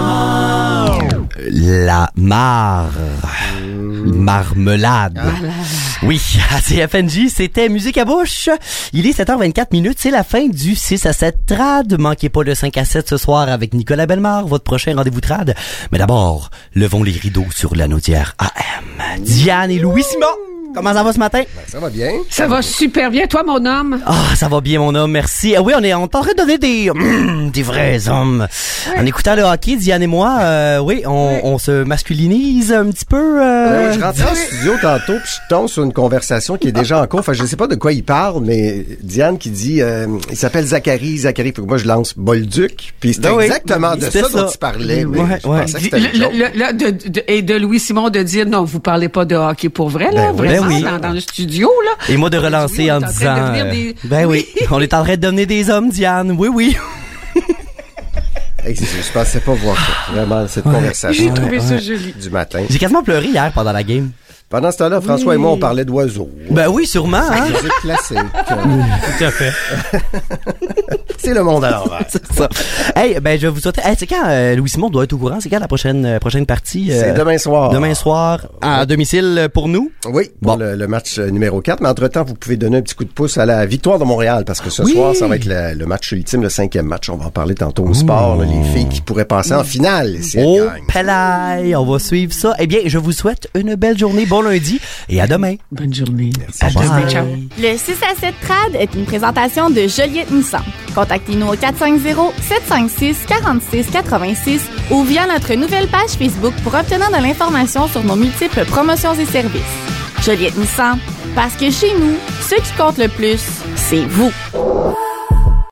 [SPEAKER 2] La mar... marmelade.
[SPEAKER 3] Voilà.
[SPEAKER 2] Oui, à C F N J, c'était Musique à bouche. Il est sept heures vingt-quatre minutes, c'est la fin du six à sept trad. Manquez pas le cinq à sept ce soir avec Nicolas Bellemare, votre prochain rendez-vous trad. Mais d'abord, levons les rideaux sur la naudière A M. Diane et Louis Simon, comment ça va ce matin?
[SPEAKER 6] Ben, ça va bien.
[SPEAKER 3] Ça va super bien. Toi, mon homme?
[SPEAKER 2] Ah, oh, ça va bien, mon homme, merci. Ah oui, on est, on est en train de donner des, mm, des vrais hommes. Ouais. En écoutant le hockey, Diane et moi, euh, oui, on, ouais. on se masculinise un petit peu. Euh...
[SPEAKER 6] Ouais, je rentrais en studio tantôt, puis je tombe sur une conversation qui est déjà en cours. Enfin, je sais pas de quoi il parle, mais Diane qui dit, euh, il s'appelle Zachary, Zachary. Faut que moi je lance Bolduc, puis c'était oui, exactement oui, de ça, ça dont il parlait. Oui,
[SPEAKER 3] ouais,
[SPEAKER 6] je
[SPEAKER 3] ouais.
[SPEAKER 6] pensais que c'était le,
[SPEAKER 3] le, le, de, de, et de Louis Simon de dire, non, vous parlez pas de hockey pour vrai, là,
[SPEAKER 6] ben,
[SPEAKER 3] vraiment,
[SPEAKER 2] oui.
[SPEAKER 3] dans, dans le studio, là.
[SPEAKER 2] Et moi de relancer en disant, de des... ben oui, on est en train de devenir des hommes, Diane. Oui, oui.
[SPEAKER 6] Hey, je pensais pas voir ça, vraiment, cette ouais. conversation.
[SPEAKER 3] J'ai trouvé
[SPEAKER 6] ouais.
[SPEAKER 3] ça joli.
[SPEAKER 6] Du matin.
[SPEAKER 2] J'ai quasiment pleuré hier pendant la game.
[SPEAKER 6] Pendant ce temps-là, François oui. et moi, on parlait d'oiseaux.
[SPEAKER 2] Ben oui, sûrement. Hein?
[SPEAKER 6] Musique classique.
[SPEAKER 9] Tout à fait.
[SPEAKER 6] C'est le monde à l'envers.
[SPEAKER 2] C'est ça. Hey, ben je vous souhaite. Hey, c'est quand euh, Louis Simon doit être au courant. C'est quand la prochaine euh, prochaine partie? Euh,
[SPEAKER 6] c'est demain soir.
[SPEAKER 2] Demain soir à domicile pour nous.
[SPEAKER 6] Oui, pour bon. le, le match numéro quatre. Mais entre-temps, vous pouvez donner un petit coup de pouce à la victoire de Montréal parce que ce oui. soir, ça va être le, le match ultime, le cinquième match. On va en parler tantôt au Ouh. sport. Là, les filles qui pourraient passer en finale. Si
[SPEAKER 2] oh, pelaille, on va suivre ça. Eh bien, je vous souhaite une belle journée, bon lundi et à demain.
[SPEAKER 3] Bonne journée.
[SPEAKER 6] Merci.
[SPEAKER 3] À demain. Ciao.
[SPEAKER 1] Le six à sept trad est une présentation de Joliette Nissan. Contactez-nous au quatre cinq zéro, sept cinq six, quatre six quatre six ou via notre nouvelle page Facebook pour obtenir de l'information sur nos multiples promotions et services. Joliette Nissan, parce que chez nous, ce qui compte le plus, c'est vous.